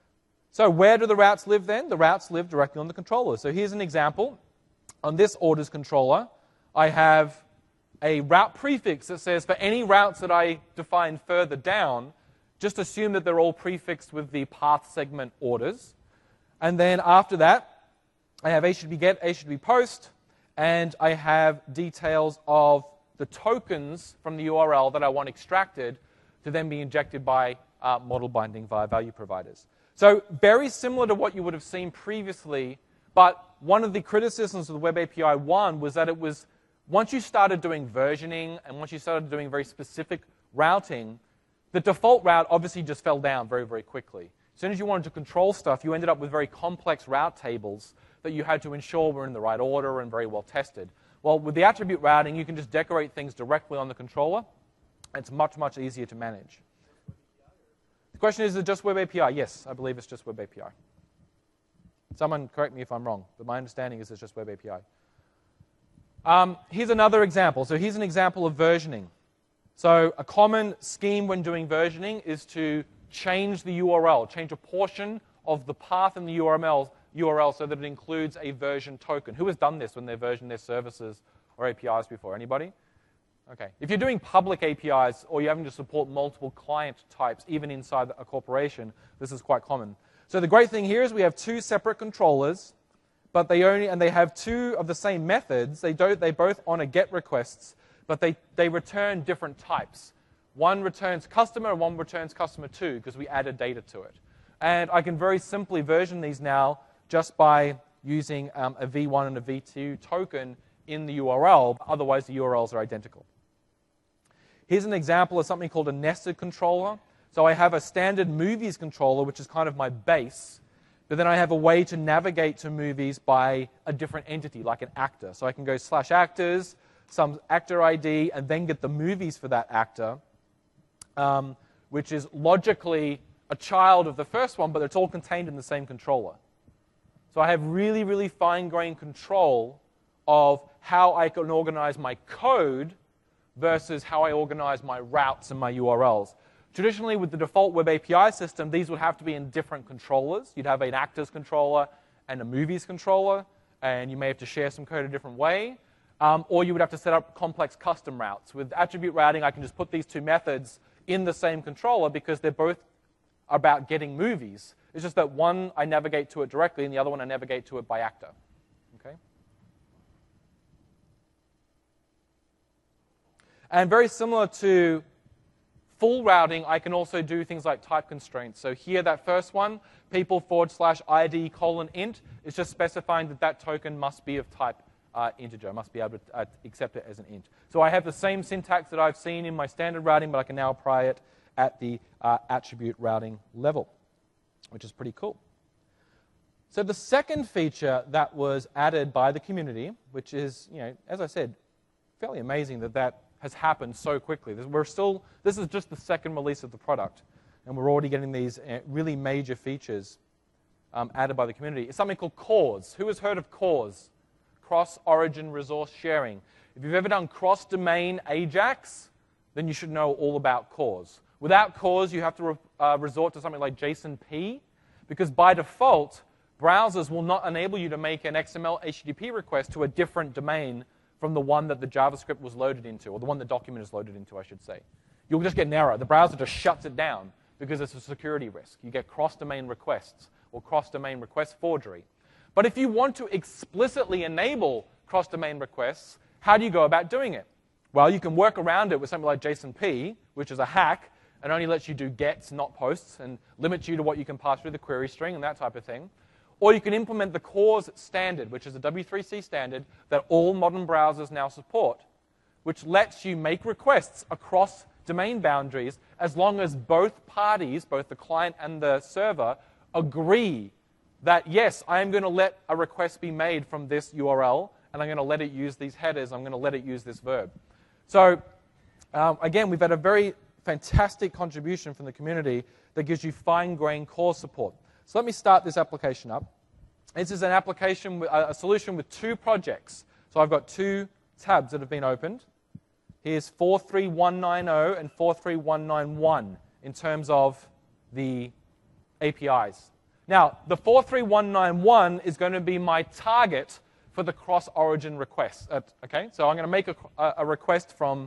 [SPEAKER 1] So where do the routes live then? The routes live directly on the controller. So here's an example. On this orders controller, I have a route prefix that says for any routes that I define further down, just assume that they're all prefixed with the path segment orders. And then after that, I have HTTP GET, HTTP POST, and I have details of the tokens from the URL that I want extracted to then be injected by model binding via value providers. So very similar to what you would have seen previously, but one of the criticisms of the Web API 1 was that it was, once you started doing versioning and once you started doing very specific routing, the default route obviously just fell down very, very quickly. As soon as you wanted to control stuff, you ended up with very complex route tables that you had to ensure were in the right order and very well tested. Well, with the attribute routing, you can just decorate things directly on the controller. It's much, much easier to manage. The question is it just Web API? Yes, I believe it's just Web API. Someone correct me if I'm wrong, but my understanding is it's just Web API. Here's another example. So here's an example of versioning. So a common scheme when doing versioning is to change the URL, change a portion of the path in the URL so that it includes a version token. Who has done this when they've versioned their services or APIs before? Anybody? Okay. If you're doing public APIs or you're having to support multiple client types, even inside a corporation, this is quite common. So the great thing here is we have two separate controllers, but they have two of the same methods. They both honor GET requests, but they return different types. One returns customer and one returns customer 2 because we added data to it. And I can very simply version these now just by using a V1 and a V2 token in the URL. Otherwise, the URLs are identical. Here's an example of something called a nested controller. So I have a standard movies controller, which is kind of my base, but then I have a way to navigate to movies by a different entity, like an actor. So I can go /actors, some actor ID, and then get the movies for that actor, which is logically a child of the first one, but it's all contained in the same controller. So I have really, really fine-grained control of how I can organize my code versus how I organize my routes and my URLs. Traditionally, with the default web API system, these would have to be in different controllers. You'd have an actors controller and a movies controller, and you may have to share some code a different way. Or you would have to set up complex custom routes. With attribute routing, I can just put these two methods in the same controller because they're both about getting movies. It's just that one, I navigate to it directly, and the other one, I navigate to it by actor. Okay? And very similar to full routing, I can also do things like type constraints. So here, that first one, people/ID:\int, is just specifying that that token must be of type integer. Must be able to accept it as an int. So I have the same syntax that I've seen in my standard routing, but I can now apply it at the attribute routing level, which is pretty cool. So the second feature that was added by the community, which is, as I said, fairly amazing that has happened so quickly. This is just the second release of the product, and we're already getting these really major features added by the community. It's something called CORS. Who has heard of CORS? Cross-origin resource sharing. If you've ever done cross-domain AJAX, then you should know all about CORS. Without CORS, you have to resort to something like JSON-P, because by default, browsers will not enable you to make an XML HTTP request to a different domain from the one that the JavaScript was loaded into, or the one the document is loaded into, I should say. You'll just get an error. The browser just shuts it down because it's a security risk. You get cross-domain requests or cross-domain request forgery. But if you want to explicitly enable cross-domain requests, how do you go about doing it? Well, you can work around it with something like JSON-P, which is a hack, and only lets you do gets, not posts, and limits you to what you can pass through the query string and that type of thing. Or you can implement the CORS standard, which is a W3C standard that all modern browsers now support, which lets you make requests across domain boundaries as long as both parties, both the client and the server, agree that, yes, I am going to let a request be made from this URL, and I'm going to let it use these headers, I'm going to let it use this verb. So, again, we've had a very fantastic contribution from the community that gives you fine-grained CORS support. So let me start this application up. This is an application, a solution with two projects. So I've got two tabs that have been opened. Here's 43190 and 43191 in terms of the APIs. Now, the 43191 is going to be my target for the cross-origin request. Okay, so I'm going to make a request from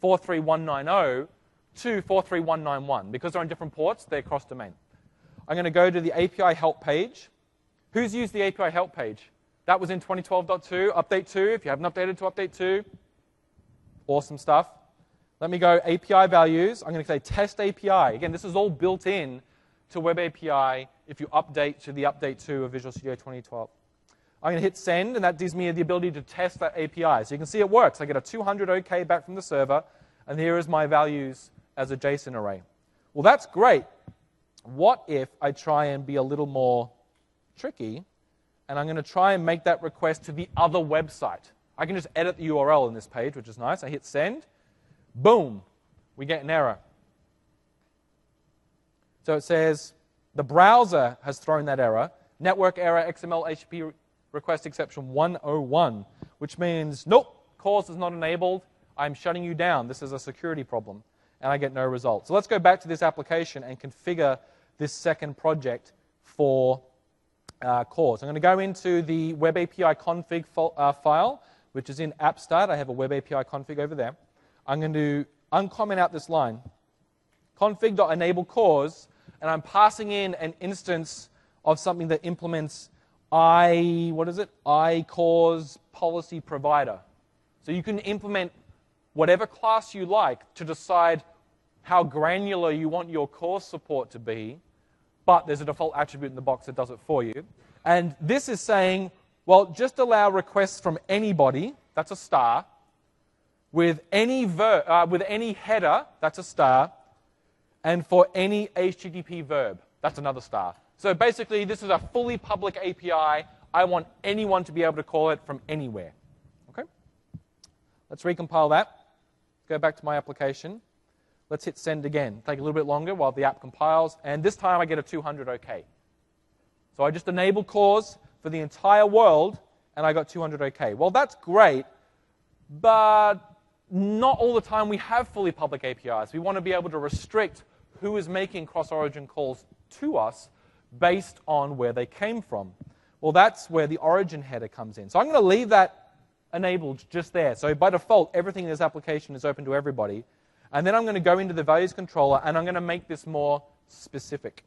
[SPEAKER 1] 43190 to 43191. Because they're on different ports, they're cross-domain. I'm going to go to the API help page. Who's used the API help page? That was in 2012.2, update 2. If you haven't updated to update 2, awesome stuff. Let me go API values. I'm going to say test API. Again, this is all built in to Web API if you update to the update 2 of Visual Studio 2012. I'm going to hit send, and that gives me the ability to test that API. So you can see it works. I get a 200 OK back from the server, and here is my values as a JSON array. Well, that's great. What if I try and be a little more tricky, and I'm going to try and make that request to the other website? I can just edit the URL in this page, which is nice. I hit send. Boom. We get an error. So it says the browser has thrown that error. Network error XML HTTP request exception 101, which means, nope, CORS is not enabled. I'm shutting you down. This is a security problem. And I get no result. So let's go back to this application and configure this second project for CORS. I'm going to go into the Web API config file, which is in AppStart. I have a Web API config over there. I'm going to uncomment out this line, config.enable cause, and I'm passing in an instance of something that implements iCause policy provider. So you can implement whatever class you like to decide how granular you want your cause support to be, but there's a default attribute in the box that does it for you. And this is saying, well, just allow requests from anybody, that's a star, with any header, that's a star, and for any HTTP verb, that's another star. So basically, this is a fully public API. I want anyone to be able to call it from anywhere. Okay? Let's recompile that. Go back to my application. Let's hit send again. Take a little bit longer while the app compiles, and this time I get a 200 OK. So I just enable cause for the entire world, and I got 200 OK. Well, that's great, but not all the time we have fully public APIs. We want to be able to restrict who is making cross-origin calls to us based on where they came from. Well, that's where the origin header comes in. So I'm going to leave that enabled just there. So by default, everything in this application is open to everybody. And then I'm going to go into the values controller, and I'm going to make this more specific.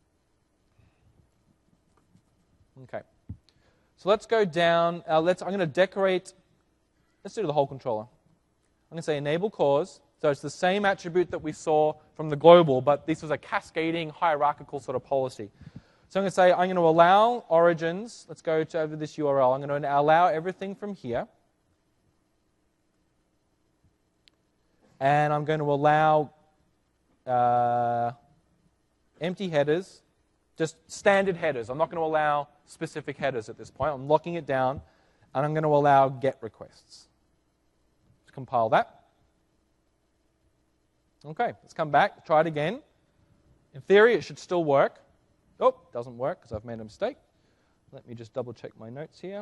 [SPEAKER 1] Okay. So let's go down. I'm going to decorate. Let's do the whole controller. I'm going to say enable cause. So it's the same attribute that we saw from the global, but this was a cascading, hierarchical sort of policy. So I'm going to say I'm going to allow origins. Let's go to over this URL. I'm going to allow everything from here. And I'm going to allow empty headers, just standard headers. I'm not going to allow specific headers at this point. I'm locking it down, and I'm going to allow get requests. Let's compile that. Okay, let's come back, try it again. In theory, it should still work. Oh, doesn't work because I've made a mistake. Let me just double check my notes here.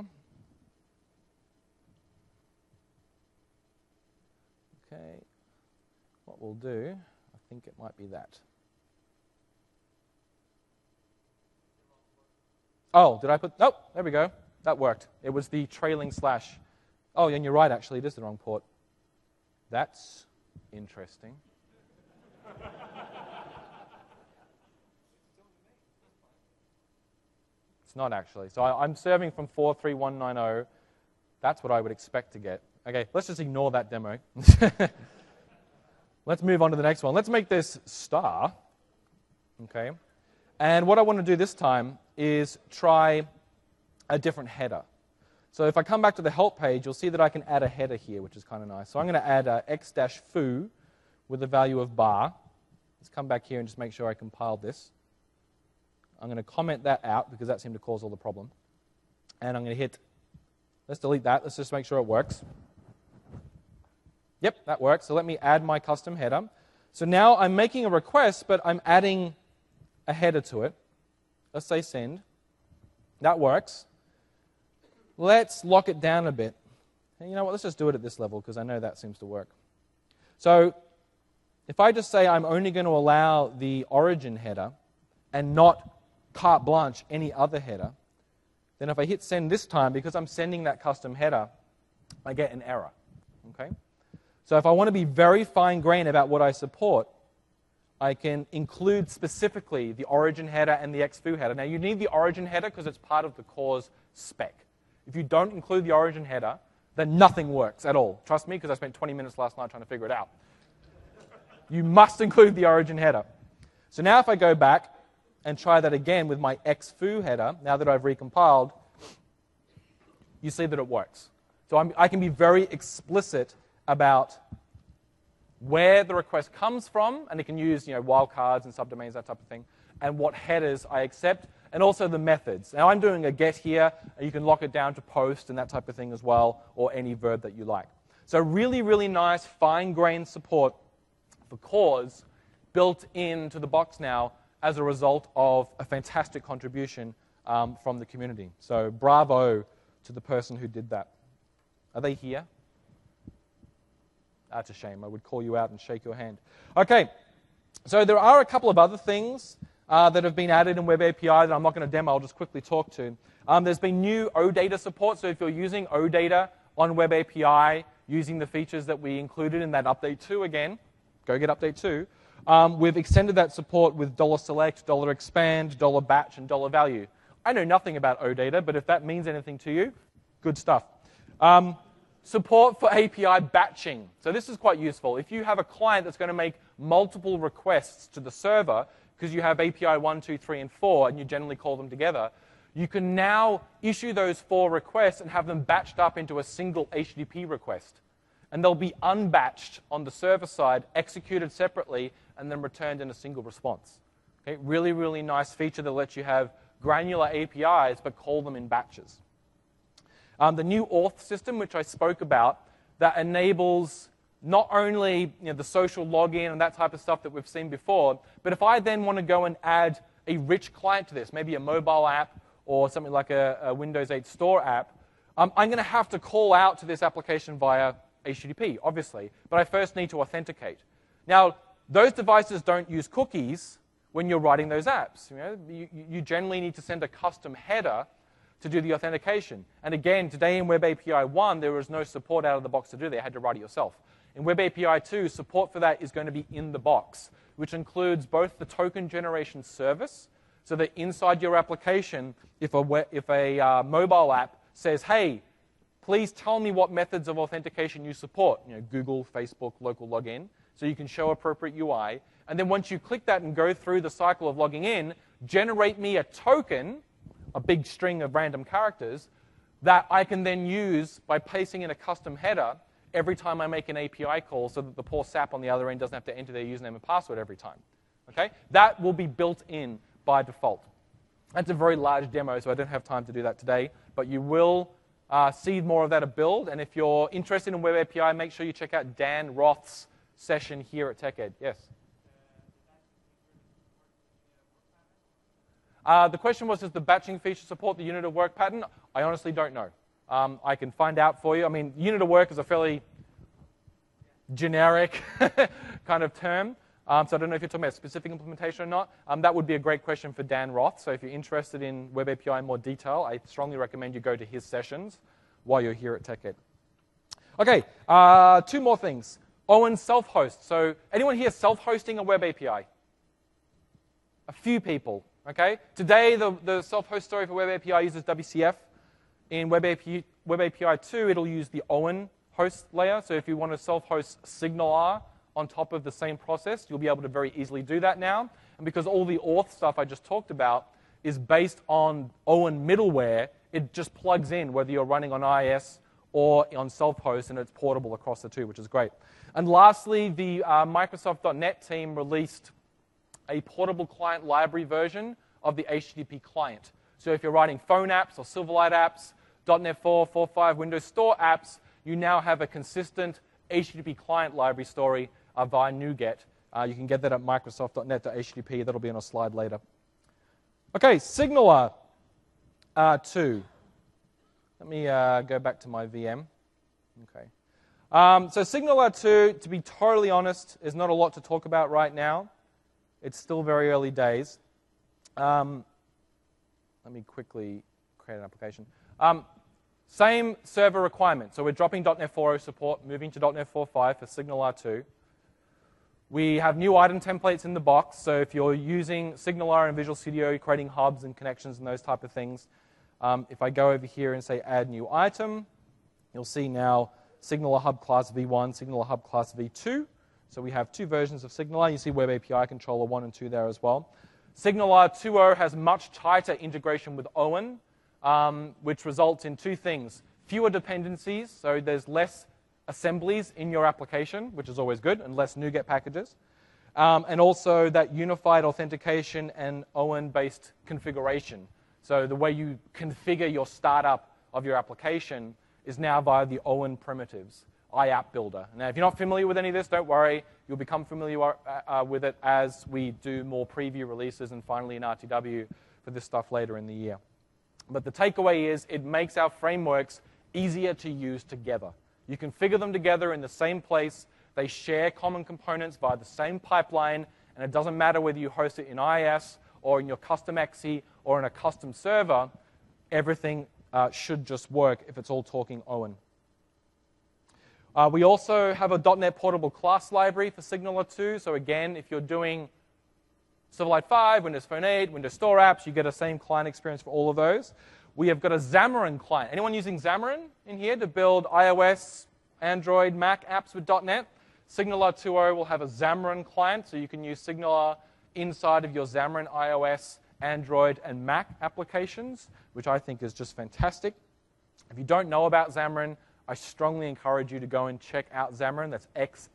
[SPEAKER 1] Okay, what we'll do, I think it might be that. Oh, did I put, oh, there we go. That worked. It was the trailing slash. Oh, and you're right, actually, it is the wrong port. That's interesting. It's not actually. So I'm serving from 43190. That's what I would expect to get. Okay, let's just ignore that demo. Let's move on to the next one. Let's make this star. Okay. And what I want to do this time is try a different header. So if I come back to the help page, you'll see that I can add a header here, which is kind of nice. So I'm going to add x-foo with the value of bar. Let's come back here and just make sure I compiled this. I'm going to comment that out because that seemed to cause all the problem. And I'm going to hit, let's delete that. Let's just make sure it works. Yep, that works. So let me add my custom header. So now I'm making a request, but I'm adding a header to it. Let's say send. That works. Let's lock it down a bit. And you know what? Let's just do it at this level because I know that seems to work. So if I just say I'm only going to allow the origin header and not carte blanche any other header, then if I hit send this time, because I'm sending that custom header, I get an error. Okay? So if I want to be very fine-grained about what I support, I can include specifically the origin header and the x-foo header. Now, you need the origin header because it's part of the cause spec. If you don't include the origin header, then nothing works at all. Trust me, because I spent 20 minutes last night trying to figure it out. You must include the origin header. So now if I go back and try that again with my x-foo header, now that I've recompiled, you see that it works. So I can be very explicit about where the request comes from, and it can use wildcards and subdomains, that type of thing, and what headers I accept, and also the methods. Now I'm doing a get here, and you can lock it down to post and that type of thing as well, or any verb that you like. So really, really nice, fine-grained support for cause built into the box now as a result of a fantastic contribution from the community. So bravo to the person who did that. Are they here? That's a shame. I would call you out and shake your hand. Okay, so there are a couple of other things that have been added in Web API that I'm not going to demo. I'll just quickly talk to. There's been new OData support. So if you're using OData on Web API, using the features that we included in that update 2 again. Go get update 2. We've extended that support with $select, $expand, $batch, and $value. I know nothing about OData, but if that means anything to you, good stuff. Support for API batching. So this is quite useful. If you have a client that's going to make multiple requests to the server, because you have API 1, 2, 3, and 4, and you generally call them together, you can now issue those 4 requests and have them batched up into a single HTTP request. And they'll be unbatched on the server side, executed separately, and then returned in a single response. Okay? Really, really nice feature that lets you have granular APIs, but call them in batches. The new auth system, which I spoke about, that enables not only the social login and that type of stuff that we've seen before, but if I then want to go and add a rich client to this, maybe a mobile app or something like a Windows 8 Store app, I'm going to have to call out to this application via HTTP, obviously, but I first need to authenticate. Now, those devices don't use cookies when you're writing those apps. You generally need to send a custom header to do the authentication. And again, today in Web API 1, there was no support out of the box to do that. You had to write it yourself. In Web API 2, support for that is going to be in the box, which includes both the token generation service, so that inside your application, if a mobile app says, hey, please tell me what methods of authentication you support, Google, Facebook, local login, so you can show appropriate UI. And then once you click that and go through the cycle of logging in, generate me a token, a big string of random characters, that I can then use by pasting in a custom header every time I make an API call so that the poor SAP on the other end doesn't have to enter their username and password every time. Okay? That will be built in by default. That's a very large demo, so I don't have time to do that today, but you will see more of that at Build, and if you're interested in Web API, make sure you check out Dan Roth's session here at TechEd. Yes? The question was, does the batching feature support the unit of work pattern? I honestly don't know. I can find out for you. I mean, unit of work is a fairly generic kind of term, so I don't know if you're talking about a specific implementation or not. That would be a great question for Dan Roth, so if you're interested in Web API in more detail, I strongly recommend you go to his sessions while you're here at TechEd. Okay, 2 more things. Owen self-host. So anyone here self-hosting a Web API? A few people. Okay? Today, the self-host story for Web API uses WCF. In Web API 2, it'll use the Owen host layer. So if you want to self-host SignalR on top of the same process, you'll be able to very easily do that now. And because all the auth stuff I just talked about is based on Owen middleware, it just plugs in whether you're running on IIS or on self-host, and it's portable across the two, which is great. And lastly, the Microsoft.NET team released a portable client library version of the HTTP client. So if you're writing phone apps or Silverlight apps, .NET 4, 4.5, Windows Store apps, you now have a consistent HTTP client library story via NuGet. You can get that at microsoft.net.http. That'll be on a slide later. Okay, SignalR 2. Let me go back to my VM. Okay. So SignalR 2, to be totally honest, is not a lot to talk about right now. It's still very early days. Let me quickly create an application. Same server requirement. So we're dropping .NET 4.0 support, moving to .NET 4.5 for SignalR 2. We have new item templates in the box. So if you're using SignalR and Visual Studio, you're creating hubs and connections and those type of things. If I go over here and say Add New Item, you'll see now SignalR Hub Class V1, SignalR Hub Class V2. So we have 2 versions of SignalR. You see Web API Controller 1 and 2 there as well. SignalR 2.0 has much tighter integration with Owen, which results in 2 things. Fewer dependencies, so there's less assemblies in your application, which is always good, and less NuGet packages. And also that unified authentication and Owen-based configuration. So the way you configure your startup of your application is now via the Owen primitives, iApp Builder. Now, if you're not familiar with any of this, don't worry. You'll become familiar with it as we do more preview releases and finally in RTW for this stuff later in the year. But the takeaway is it makes our frameworks easier to use together. You configure them together in the same place. They share common components via the same pipeline, and it doesn't matter whether you host it in IIS or in your custom XE or in a custom server. Everything should just work if it's all talking Owen. We also have a .NET Portable Class library for Signaler 2. So again, if you're doing Silverlight 5, Windows Phone 8, Windows Store apps, you get the same client experience for all of those. We have got a Xamarin client. Anyone using Xamarin in here to build iOS, Android, Mac apps with .NET? Signaler 2.0 will have a Xamarin client, so you can use Signaler inside of your Xamarin iOS, Android, and Mac applications, which I think is just fantastic. If you don't know about Xamarin, I strongly encourage you to go and check out Xamarin. That's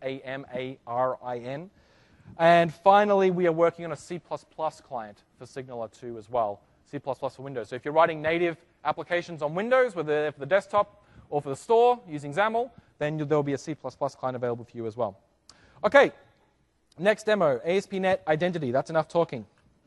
[SPEAKER 1] Xamarin. And finally, we are working on a C++ client for Signaler 2 as well, C++ for Windows. So if you're writing native applications on Windows, whether they're for the desktop or for the store using XAML, then there'll be a C++ client available for you as well. Okay, next demo, ASP.NET Identity. That's enough talking.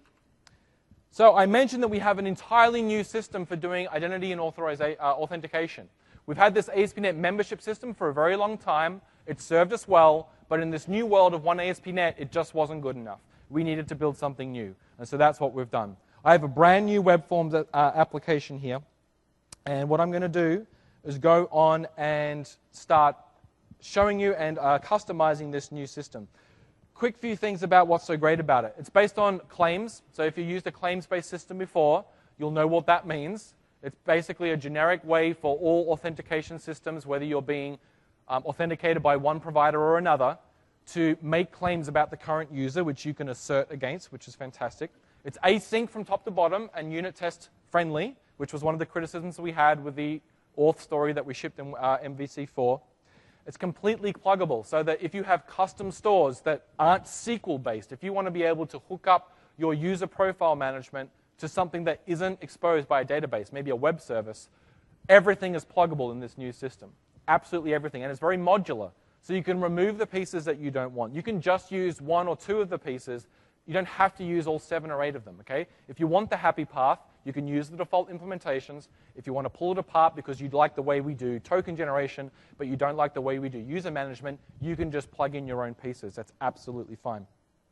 [SPEAKER 1] So I mentioned that we have an entirely new system for doing identity and authentication. We've had this ASP.NET membership system for a very long time. It served us well, but in this new world of one ASP.NET, it just wasn't good enough. We needed to build something new, and so that's what we've done. I have a brand new web forms application here, and what I'm going to do is go on and start showing you and customizing this new system. Quick few things about what's so great about it. It's based on claims, so if you used a claims-based system before, you'll know what that means. It's basically a generic way for all authentication systems, whether you're being authenticated by one provider or another, to make claims about the current user, which you can assert against, which is fantastic. It's async from top to bottom and unit test friendly, which was one of the criticisms we had with the auth story that we shipped in MVC4. It's completely pluggable, so that if you have custom stores that aren't SQL-based, if you want to be able to hook up your user profile management to something that isn't exposed by a database, maybe a web service, everything is pluggable in this new system. Absolutely everything. And it's very modular. So you can remove the pieces that you don't want. You can just use one or two of the pieces. You don't have to use all 7 or 8 of them. Okay? If you want the happy path, you can use the default implementations. If you want to pull it apart because you like the way we do token generation, but you don't like the way we do user management, you can just plug in your own pieces. That's absolutely fine.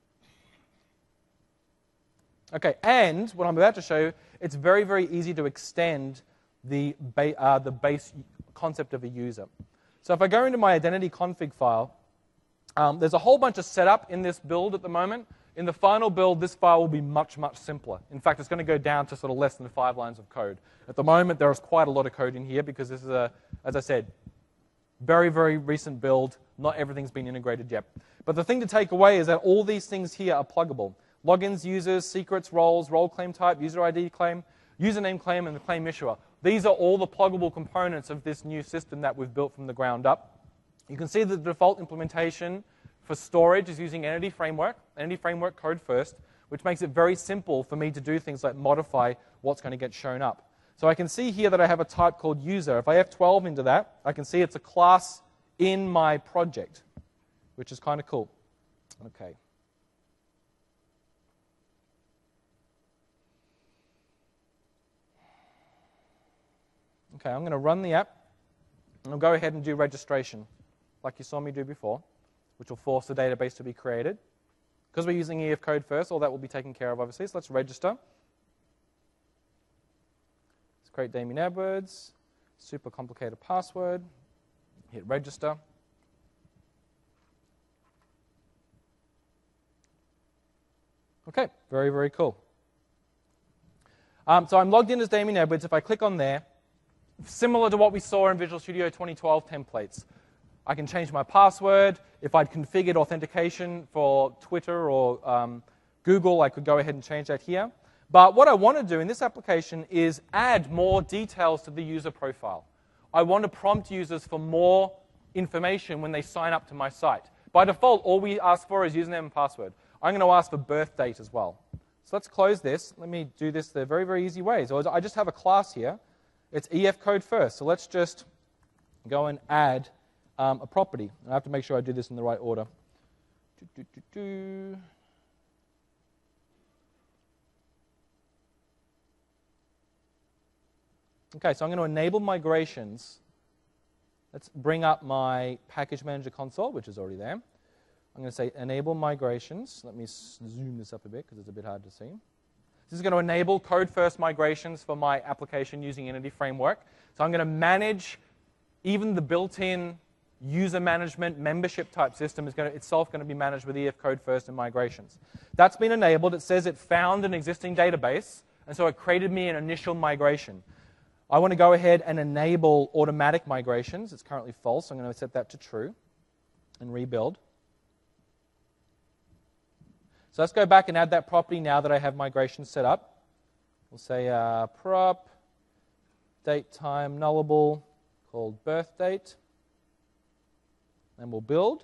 [SPEAKER 1] Okay, and what I'm about to show you, it's very, very easy to extend the base concept of a user. So if I go into my identity config file, there's a whole bunch of setup in this build at the moment. In the final build, this file will be much, much simpler. In fact, it's going to go down to sort of less than 5 lines of code. At the moment, there is quite a lot of code in here because this is as I said, very, very recent build. Not everything's been integrated yet. But the thing to take away is that all these things here are pluggable. Logins, users, secrets, roles, role claim type, user ID claim, username claim, and the claim issuer. These are all the pluggable components of this new system that we've built from the ground up. You can see that the default implementation for storage is using Entity Framework code first, which makes it very simple for me to do things like modify what's going to get shown up. So I can see here that I have a type called user. If I have 12 into that, I can see it's a class in my project, which is kind of cool. Okay. Okay, I'm going to run the app, and I'll go ahead and do registration, like you saw me do before, which will force the database to be created. Because we're using EF code first, all that will be taken care of, obviously. So let's register. Let's create Damien Edwards, super complicated password, hit register. Okay, very, very cool. So I'm logged in as Damien Edwards. If I click on there, similar to what we saw in Visual Studio 2012 templates, I can change my password. If I'd configured authentication for Twitter or Google, I could go ahead and change that here. But what I want to do in this application is add more details to the user profile. I want to prompt users for more information when they sign up to my site. By default, all we ask for is username and password. I'm going to ask for birth date as well. So let's close this. Let me do this the very, very easy way. So I just have a class here. It's EF code first. So let's just go and add a property. I have to make sure I do this in the right order. Okay, so I'm going to enable migrations. Let's bring up my package manager console, which is already there. I'm going to say enable migrations. Let me zoom this up a bit because it's a bit hard to see. This is going to enable code-first migrations for my application using Entity Framework. So I'm going to manage even the built-in user management, membership type system is itself going to be managed with EF Code First and migrations. That's been enabled. It says it found an existing database, and so it created me an initial migration. I want to go ahead and enable automatic migrations. It's currently false, so I'm going to set that to true and rebuild. So let's go back and add that property now that I have migration set up. We'll say prop date time nullable called birth date. And we'll build.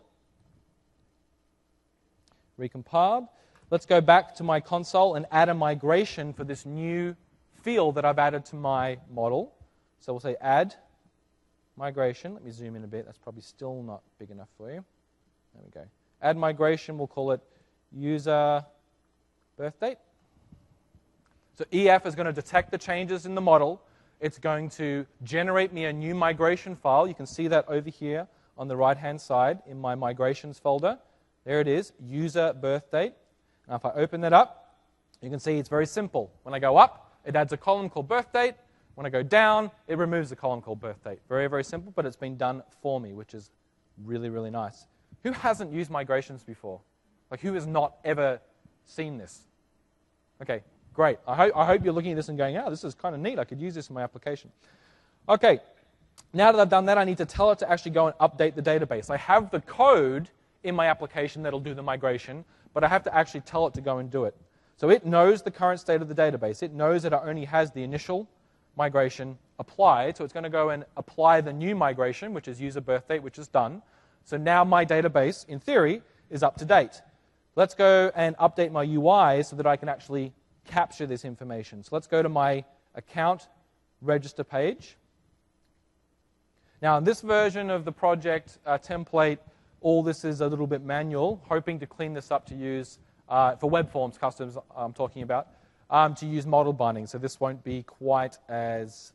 [SPEAKER 1] Recompiled. Let's go back to my console and add a migration for this new field that I've added to my model. So we'll say add migration. Let me zoom in a bit. That's probably still not big enough for you. There we go. Add migration. We'll call it user birth date. So EF is going to detect the changes in the model. It's going to generate me a new migration file. You can see that over here on the right-hand side in my migrations folder. There it is, user birth date. Now if I open that up, you can see it's very simple. When I go up, it adds a column called birth date. When I go down, it removes a column called birth date. Very, very simple, but it's been done for me, which is really, really nice. Who hasn't used migrations before? Like, who has not ever seen this? Okay, great. I hope you're looking at this and going, oh, this is kind of neat. I could use this in my application. Okay, now that I've done that, I need to tell it to actually go and update the database. I have the code in my application that'll do the migration, but I have to actually tell it to go and do it. So it knows the current state of the database. It knows that it only has the initial migration applied, so it's going to go and apply the new migration, which is user birth date, which is done. So now my database, in theory, is up to date. Let's go and update my UI so that I can actually capture this information. So let's go to my account register page. Now, in this version of the project template, all this is a little bit manual, hoping to clean this up to use, for web forms customs I'm talking about, to use model binding. So this won't be quite as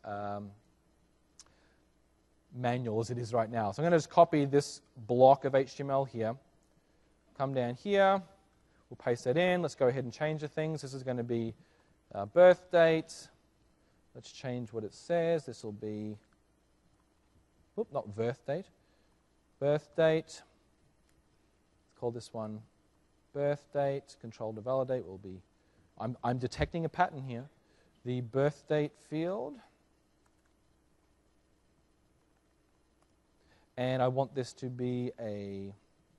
[SPEAKER 1] manual as it is right now. So I'm going to just copy this block of HTML here. Come down here, we'll paste that in. Let's go ahead and change the things. This is going to be birth date. Let's change what it says. This will be, not birth date. Birth date. Let's call this one birth date. Control to validate will be, I'm detecting a pattern here. The birth date field. And I want this to be a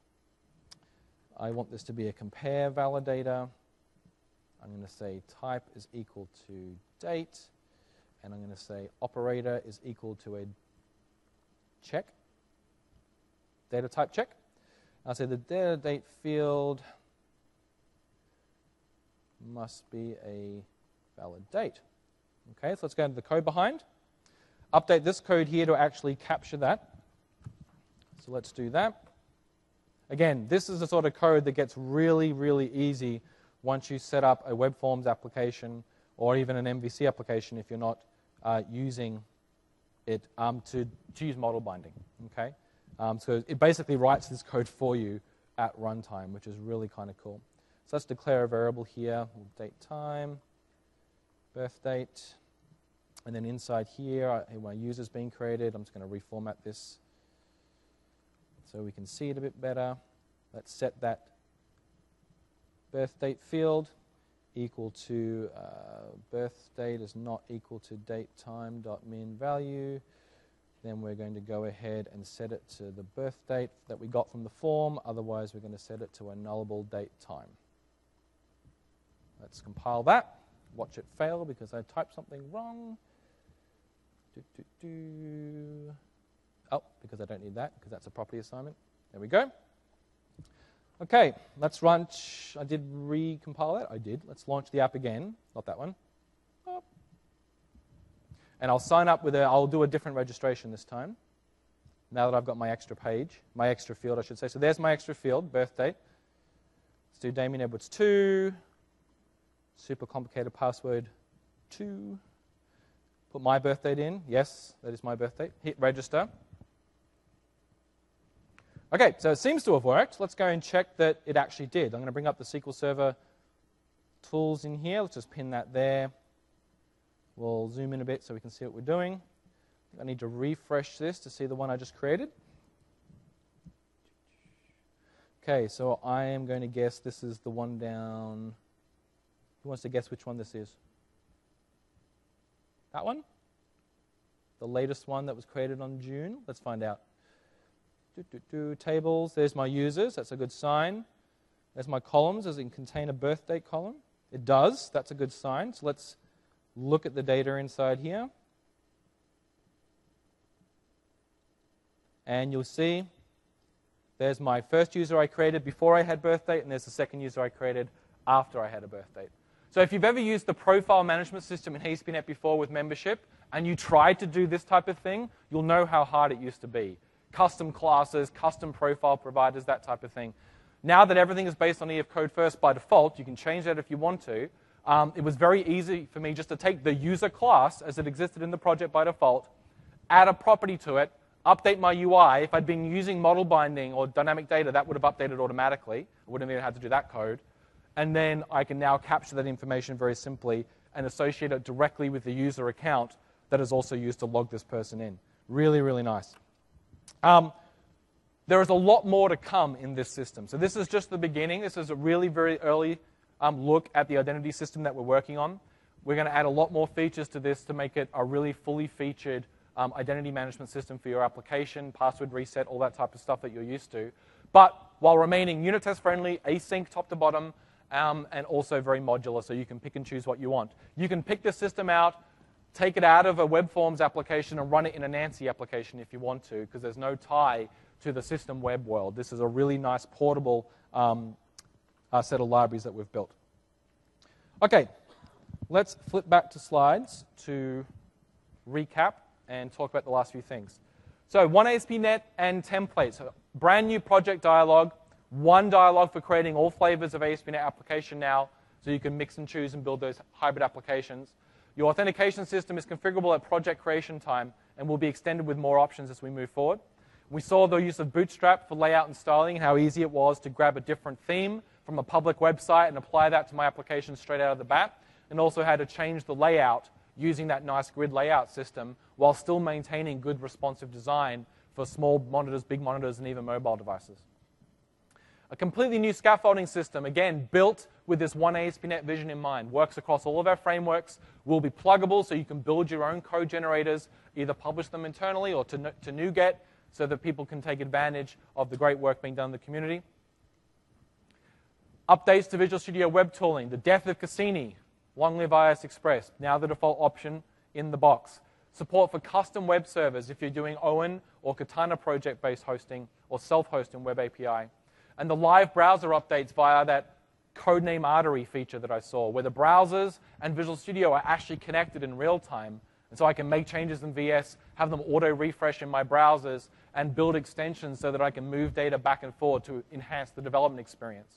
[SPEAKER 1] compare validator. I'm going to say type is equal to date, and I'm going to say operator is equal to a check, data type check. I'll say the data date field must be a valid date. Okay, so let's go into the code behind. Update this code here to actually capture that. So let's do that. Again, this is the sort of code that gets really, really easy once you set up a web forms application or even an MVC application if you're not using it to use model binding. Okay, so it basically writes this code for you at runtime, which is really kind of cool. So let's declare a variable here, date time, birth date, and then inside here, my user's being created. I'm just going to reformat this so we can see it a bit better. Let's set that birth date field equal to birth date is not equal to date time dot min value. Then we're going to go ahead and set it to the birth date that we got from the form. Otherwise, we're going to set it to a nullable date time. Let's compile that. Watch it fail because I typed something wrong. Oh, because I don't need that, because that's a property assignment. There we go. Okay, let's launch. I did recompile that. I did. Let's launch the app again. Not that one. Oh. And I'll sign up with I'll do a different registration this time. Now that I've got my extra page, my extra field, I should say. So there's my extra field, birth date. Let's do Damien Edwards 2. Super complicated password 2. Put my birth date in. Yes, that is my birth date. Hit register. Okay, so it seems to have worked. Let's go and check that it actually did. I'm going to bring up the SQL Server tools in here. Let's just pin that there. We'll zoom in a bit so we can see what we're doing. I need to refresh this to see the one I just created.
[SPEAKER 3] Okay, so I am going to guess this is the one down. Who wants to guess which one this is? That one? The latest one that was created on June? Let's find out. Tables, there's my users, that's a good sign. There's my columns, does it contain a birth date column? It does, that's a good sign. So let's look at the data inside here. And you'll see there's my first user I created before I had birth date, and there's the second user I created after I had a birth date. So if you've ever used the profile management system in ASP.NET before with membership, and you tried to do this type of thing, you'll know how hard it used to be. Custom classes, custom profile providers, that type of thing. Now that everything is based on EF Code First by default, you can change that if you want to. It was very easy for me just to take the user class as it existed in the project by default, add a property to it, update my UI. If I'd been using model binding or dynamic data, that would have updated automatically. I wouldn't have even had to do that code. And then I can now capture that information very simply and associate it directly with the user account that is also used to log this person in. Really, really nice. There is a lot more to come in this system. So this is just the beginning. This is a really very early look at the identity system that we're working on. We're going to add a lot more features to this to make it a really fully featured identity management system for your application, password reset, all that type of stuff that you're used to. But while remaining unit test friendly, async top to bottom, and also very modular, so you can pick and choose what you want. You can pick this system out, take it out of a web forms application and run it in a Nancy application if you want to, because there's no tie to the system web world. This is a really nice portable set of libraries that we've built. Okay, let's flip back to slides to recap and talk about the last few things. So one ASP.NET and templates. So brand new project dialog, one dialog for creating all flavors of ASP.NET application now, so you can mix and choose and build those hybrid applications. Your authentication system is configurable at project creation time and will be extended with more options as we move forward. We saw the use of Bootstrap for layout and styling and how easy it was to grab a different theme from a public website and apply that to my application straight out of the bat, and also how to change the layout using that nice grid layout system while still maintaining good responsive design for small monitors, big monitors, and even mobile devices. A completely new scaffolding system, again, built with this one ASP.NET vision in mind. Works across all of our frameworks, will be pluggable so you can build your own code generators, either publish them internally or to NuGet so that people can take advantage of the great work being done in the community. Updates to Visual Studio Web Tooling, the death of Cassini, long live IIS Express, now the default option in the box. Support for custom web servers if you're doing Owen or Katana project-based hosting or self-hosting web API. And the live browser updates via that codename Artery feature that I saw, where the browsers and Visual Studio are actually connected in real time. And so I can make changes in VS, have them auto-refresh in my browsers, and build extensions so that I can move data back and forth to enhance the development experience.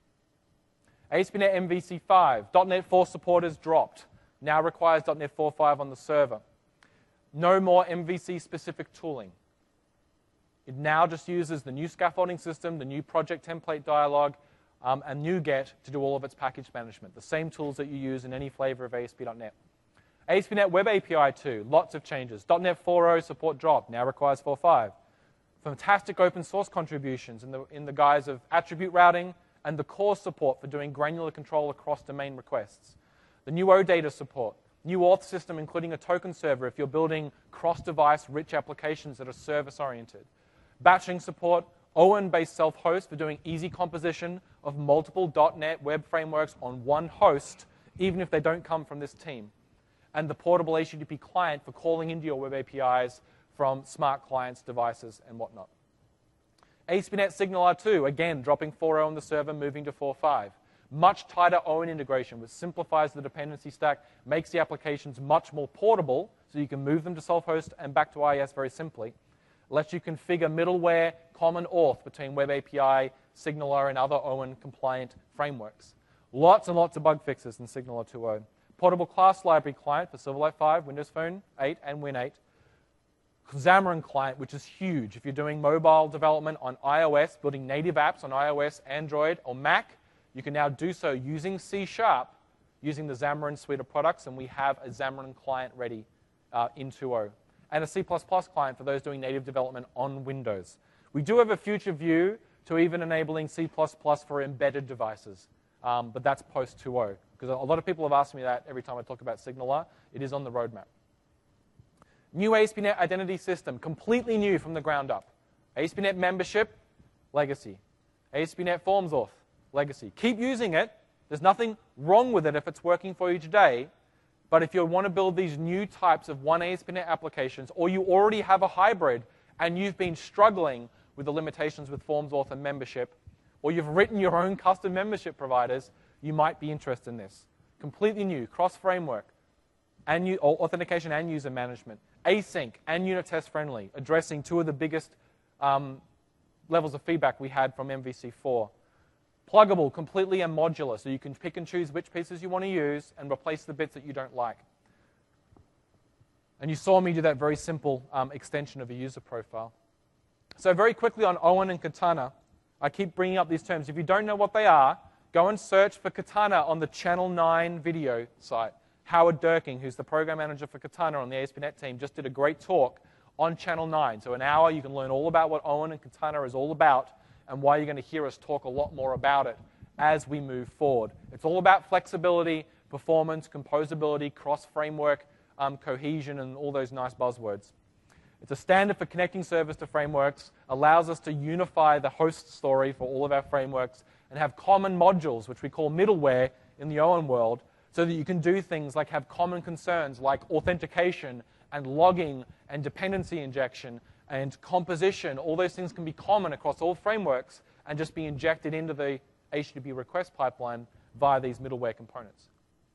[SPEAKER 3] ASP.NET MVC5, .NET 4 support is dropped. Now requires .NET 4.5 on the server. No more MVC-specific tooling. It now just uses the new scaffolding system, the new project template dialog, and NuGet to do all of its package management, the same tools that you use in any flavor of ASP.NET. ASP.NET Web API 2, lots of changes. .NET 4.0 support dropped, now requires 4.5. Fantastic open source contributions in the guise of attribute routing and the core support for doing granular control across domain requests. The new OData support, new auth system including a token server if you're building cross-device rich applications that are service-oriented. Batching support, Owen-based self-host for doing easy composition of multiple .NET web frameworks on one host, even if they don't come from this team. And the portable HTTP client for calling into your web APIs from smart clients, devices, and whatnot. ASP.NET Signal R2, again, dropping 4.0 on the server, moving to 4.5. Much tighter Owen integration, which simplifies the dependency stack, makes the applications much more portable, so you can move them to self-host and back to IIS very simply. Lets you configure middleware, common auth between Web API, SignalR, and other Owen-compliant frameworks. Lots and lots of bug fixes in Signal R 2.0. Portable class library client for Silverlight 5, Windows Phone 8, and Win 8. Xamarin client, which is huge. If you're doing mobile development on iOS, building native apps on iOS, Android, or Mac, you can now do so using C#, using the Xamarin suite of products, and we have a Xamarin client ready in 2.0. And a C++ client for those doing native development on Windows. We do have a future view to even enabling C++ for embedded devices. But that's post 2.0, because a lot of people have asked me that every time I talk about SignalR. It is on the roadmap. New ASP.NET Identity System, completely new from the ground up. ASP.NET Membership, legacy. ASP.NET Forms Auth, legacy. Keep using it. There's nothing wrong with it if it's working for you today. But if you want to build these new types of one ASP.NET applications, or you already have a hybrid and you've been struggling with the limitations with Forms Auth and Membership, or you've written your own custom membership providers, you might be interested in this. Completely new, cross-framework, and authentication and user management, async and unit test friendly, addressing two of the biggest levels of feedback we had from MVC4. Pluggable, completely and modular, so you can pick and choose which pieces you want to use and replace the bits that you don't like. And you saw me do that very simple extension of a user profile. So very quickly on Owen and Katana, I keep bringing up these terms. If you don't know what they are, go and search for Katana on the Channel 9 video site. Howard Durking, who's the program manager for Katana on the ASP.NET team, just did a great talk on Channel 9. So an hour, you can learn all about what Owen and Katana is all about and why you're going to hear us talk a lot more about it as we move forward. It's all about flexibility, performance, composability, cross-framework, cohesion, and all those nice buzzwords. It's a standard for connecting servers to frameworks, allows us to unify the host story for all of our frameworks, and have common modules, which we call middleware in the Owen world, so that you can do things like have common concerns like authentication and logging and dependency injection and composition. All those things can be common across all frameworks and just be injected into the HTTP request pipeline via these middleware components.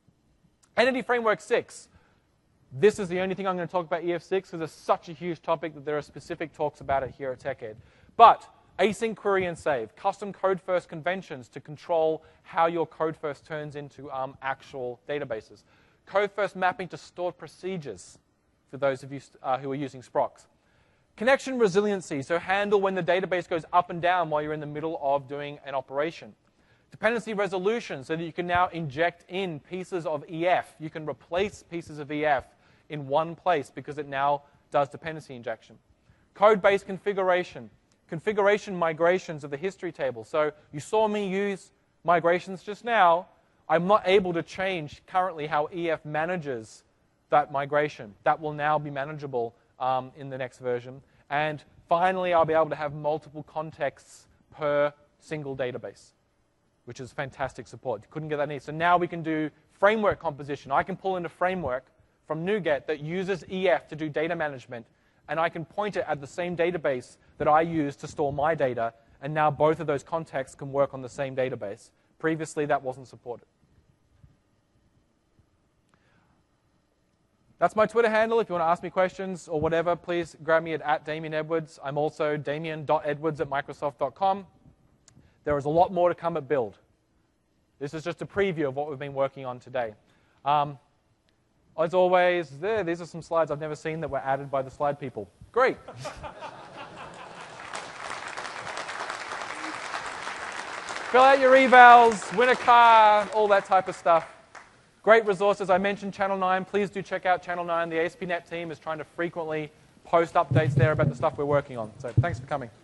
[SPEAKER 3] Entity Framework 6. This is the only thing I'm going to talk about EF6 because it's such a huge topic that there are specific talks about it here at TechEd. But async query and save, custom code first conventions to control how your code first turns into actual databases. Code first mapping to stored procedures for those of you who are using Sprox. Connection resiliency, so handle when the database goes up and down while you're in the middle of doing an operation. Dependency resolution, so that you can now inject in pieces of EF. You can replace pieces of EF in one place because it now does dependency injection. Code-based configuration, configuration migrations of the history table. So you saw me use migrations just now. I'm not able to change currently how EF manages that migration. That will now be manageable in the next version. And finally, I'll be able to have multiple contexts per single database, which is fantastic support. You couldn't get that neat. So now we can do framework composition. I can pull in a framework from NuGet that uses EF to do data management, and I can point it at the same database that I use to store my data, and now both of those contexts can work on the same database. Previously, that wasn't supported. That's my Twitter handle. If you want to ask me questions or whatever, please grab me at Damien Edwards. I'm also damien.edwards@microsoft.com. There is a lot more to come at Build. This is just a preview of what we've been working on today. As always, these are some slides I've never seen that were added by the slide people. Great. Fill out your evals, win a car, all that type of stuff. Great resources. I mentioned Channel 9. Please do check out Channel 9. The ASP.NET team is trying to frequently post updates there about the stuff we're working on. So thanks for coming.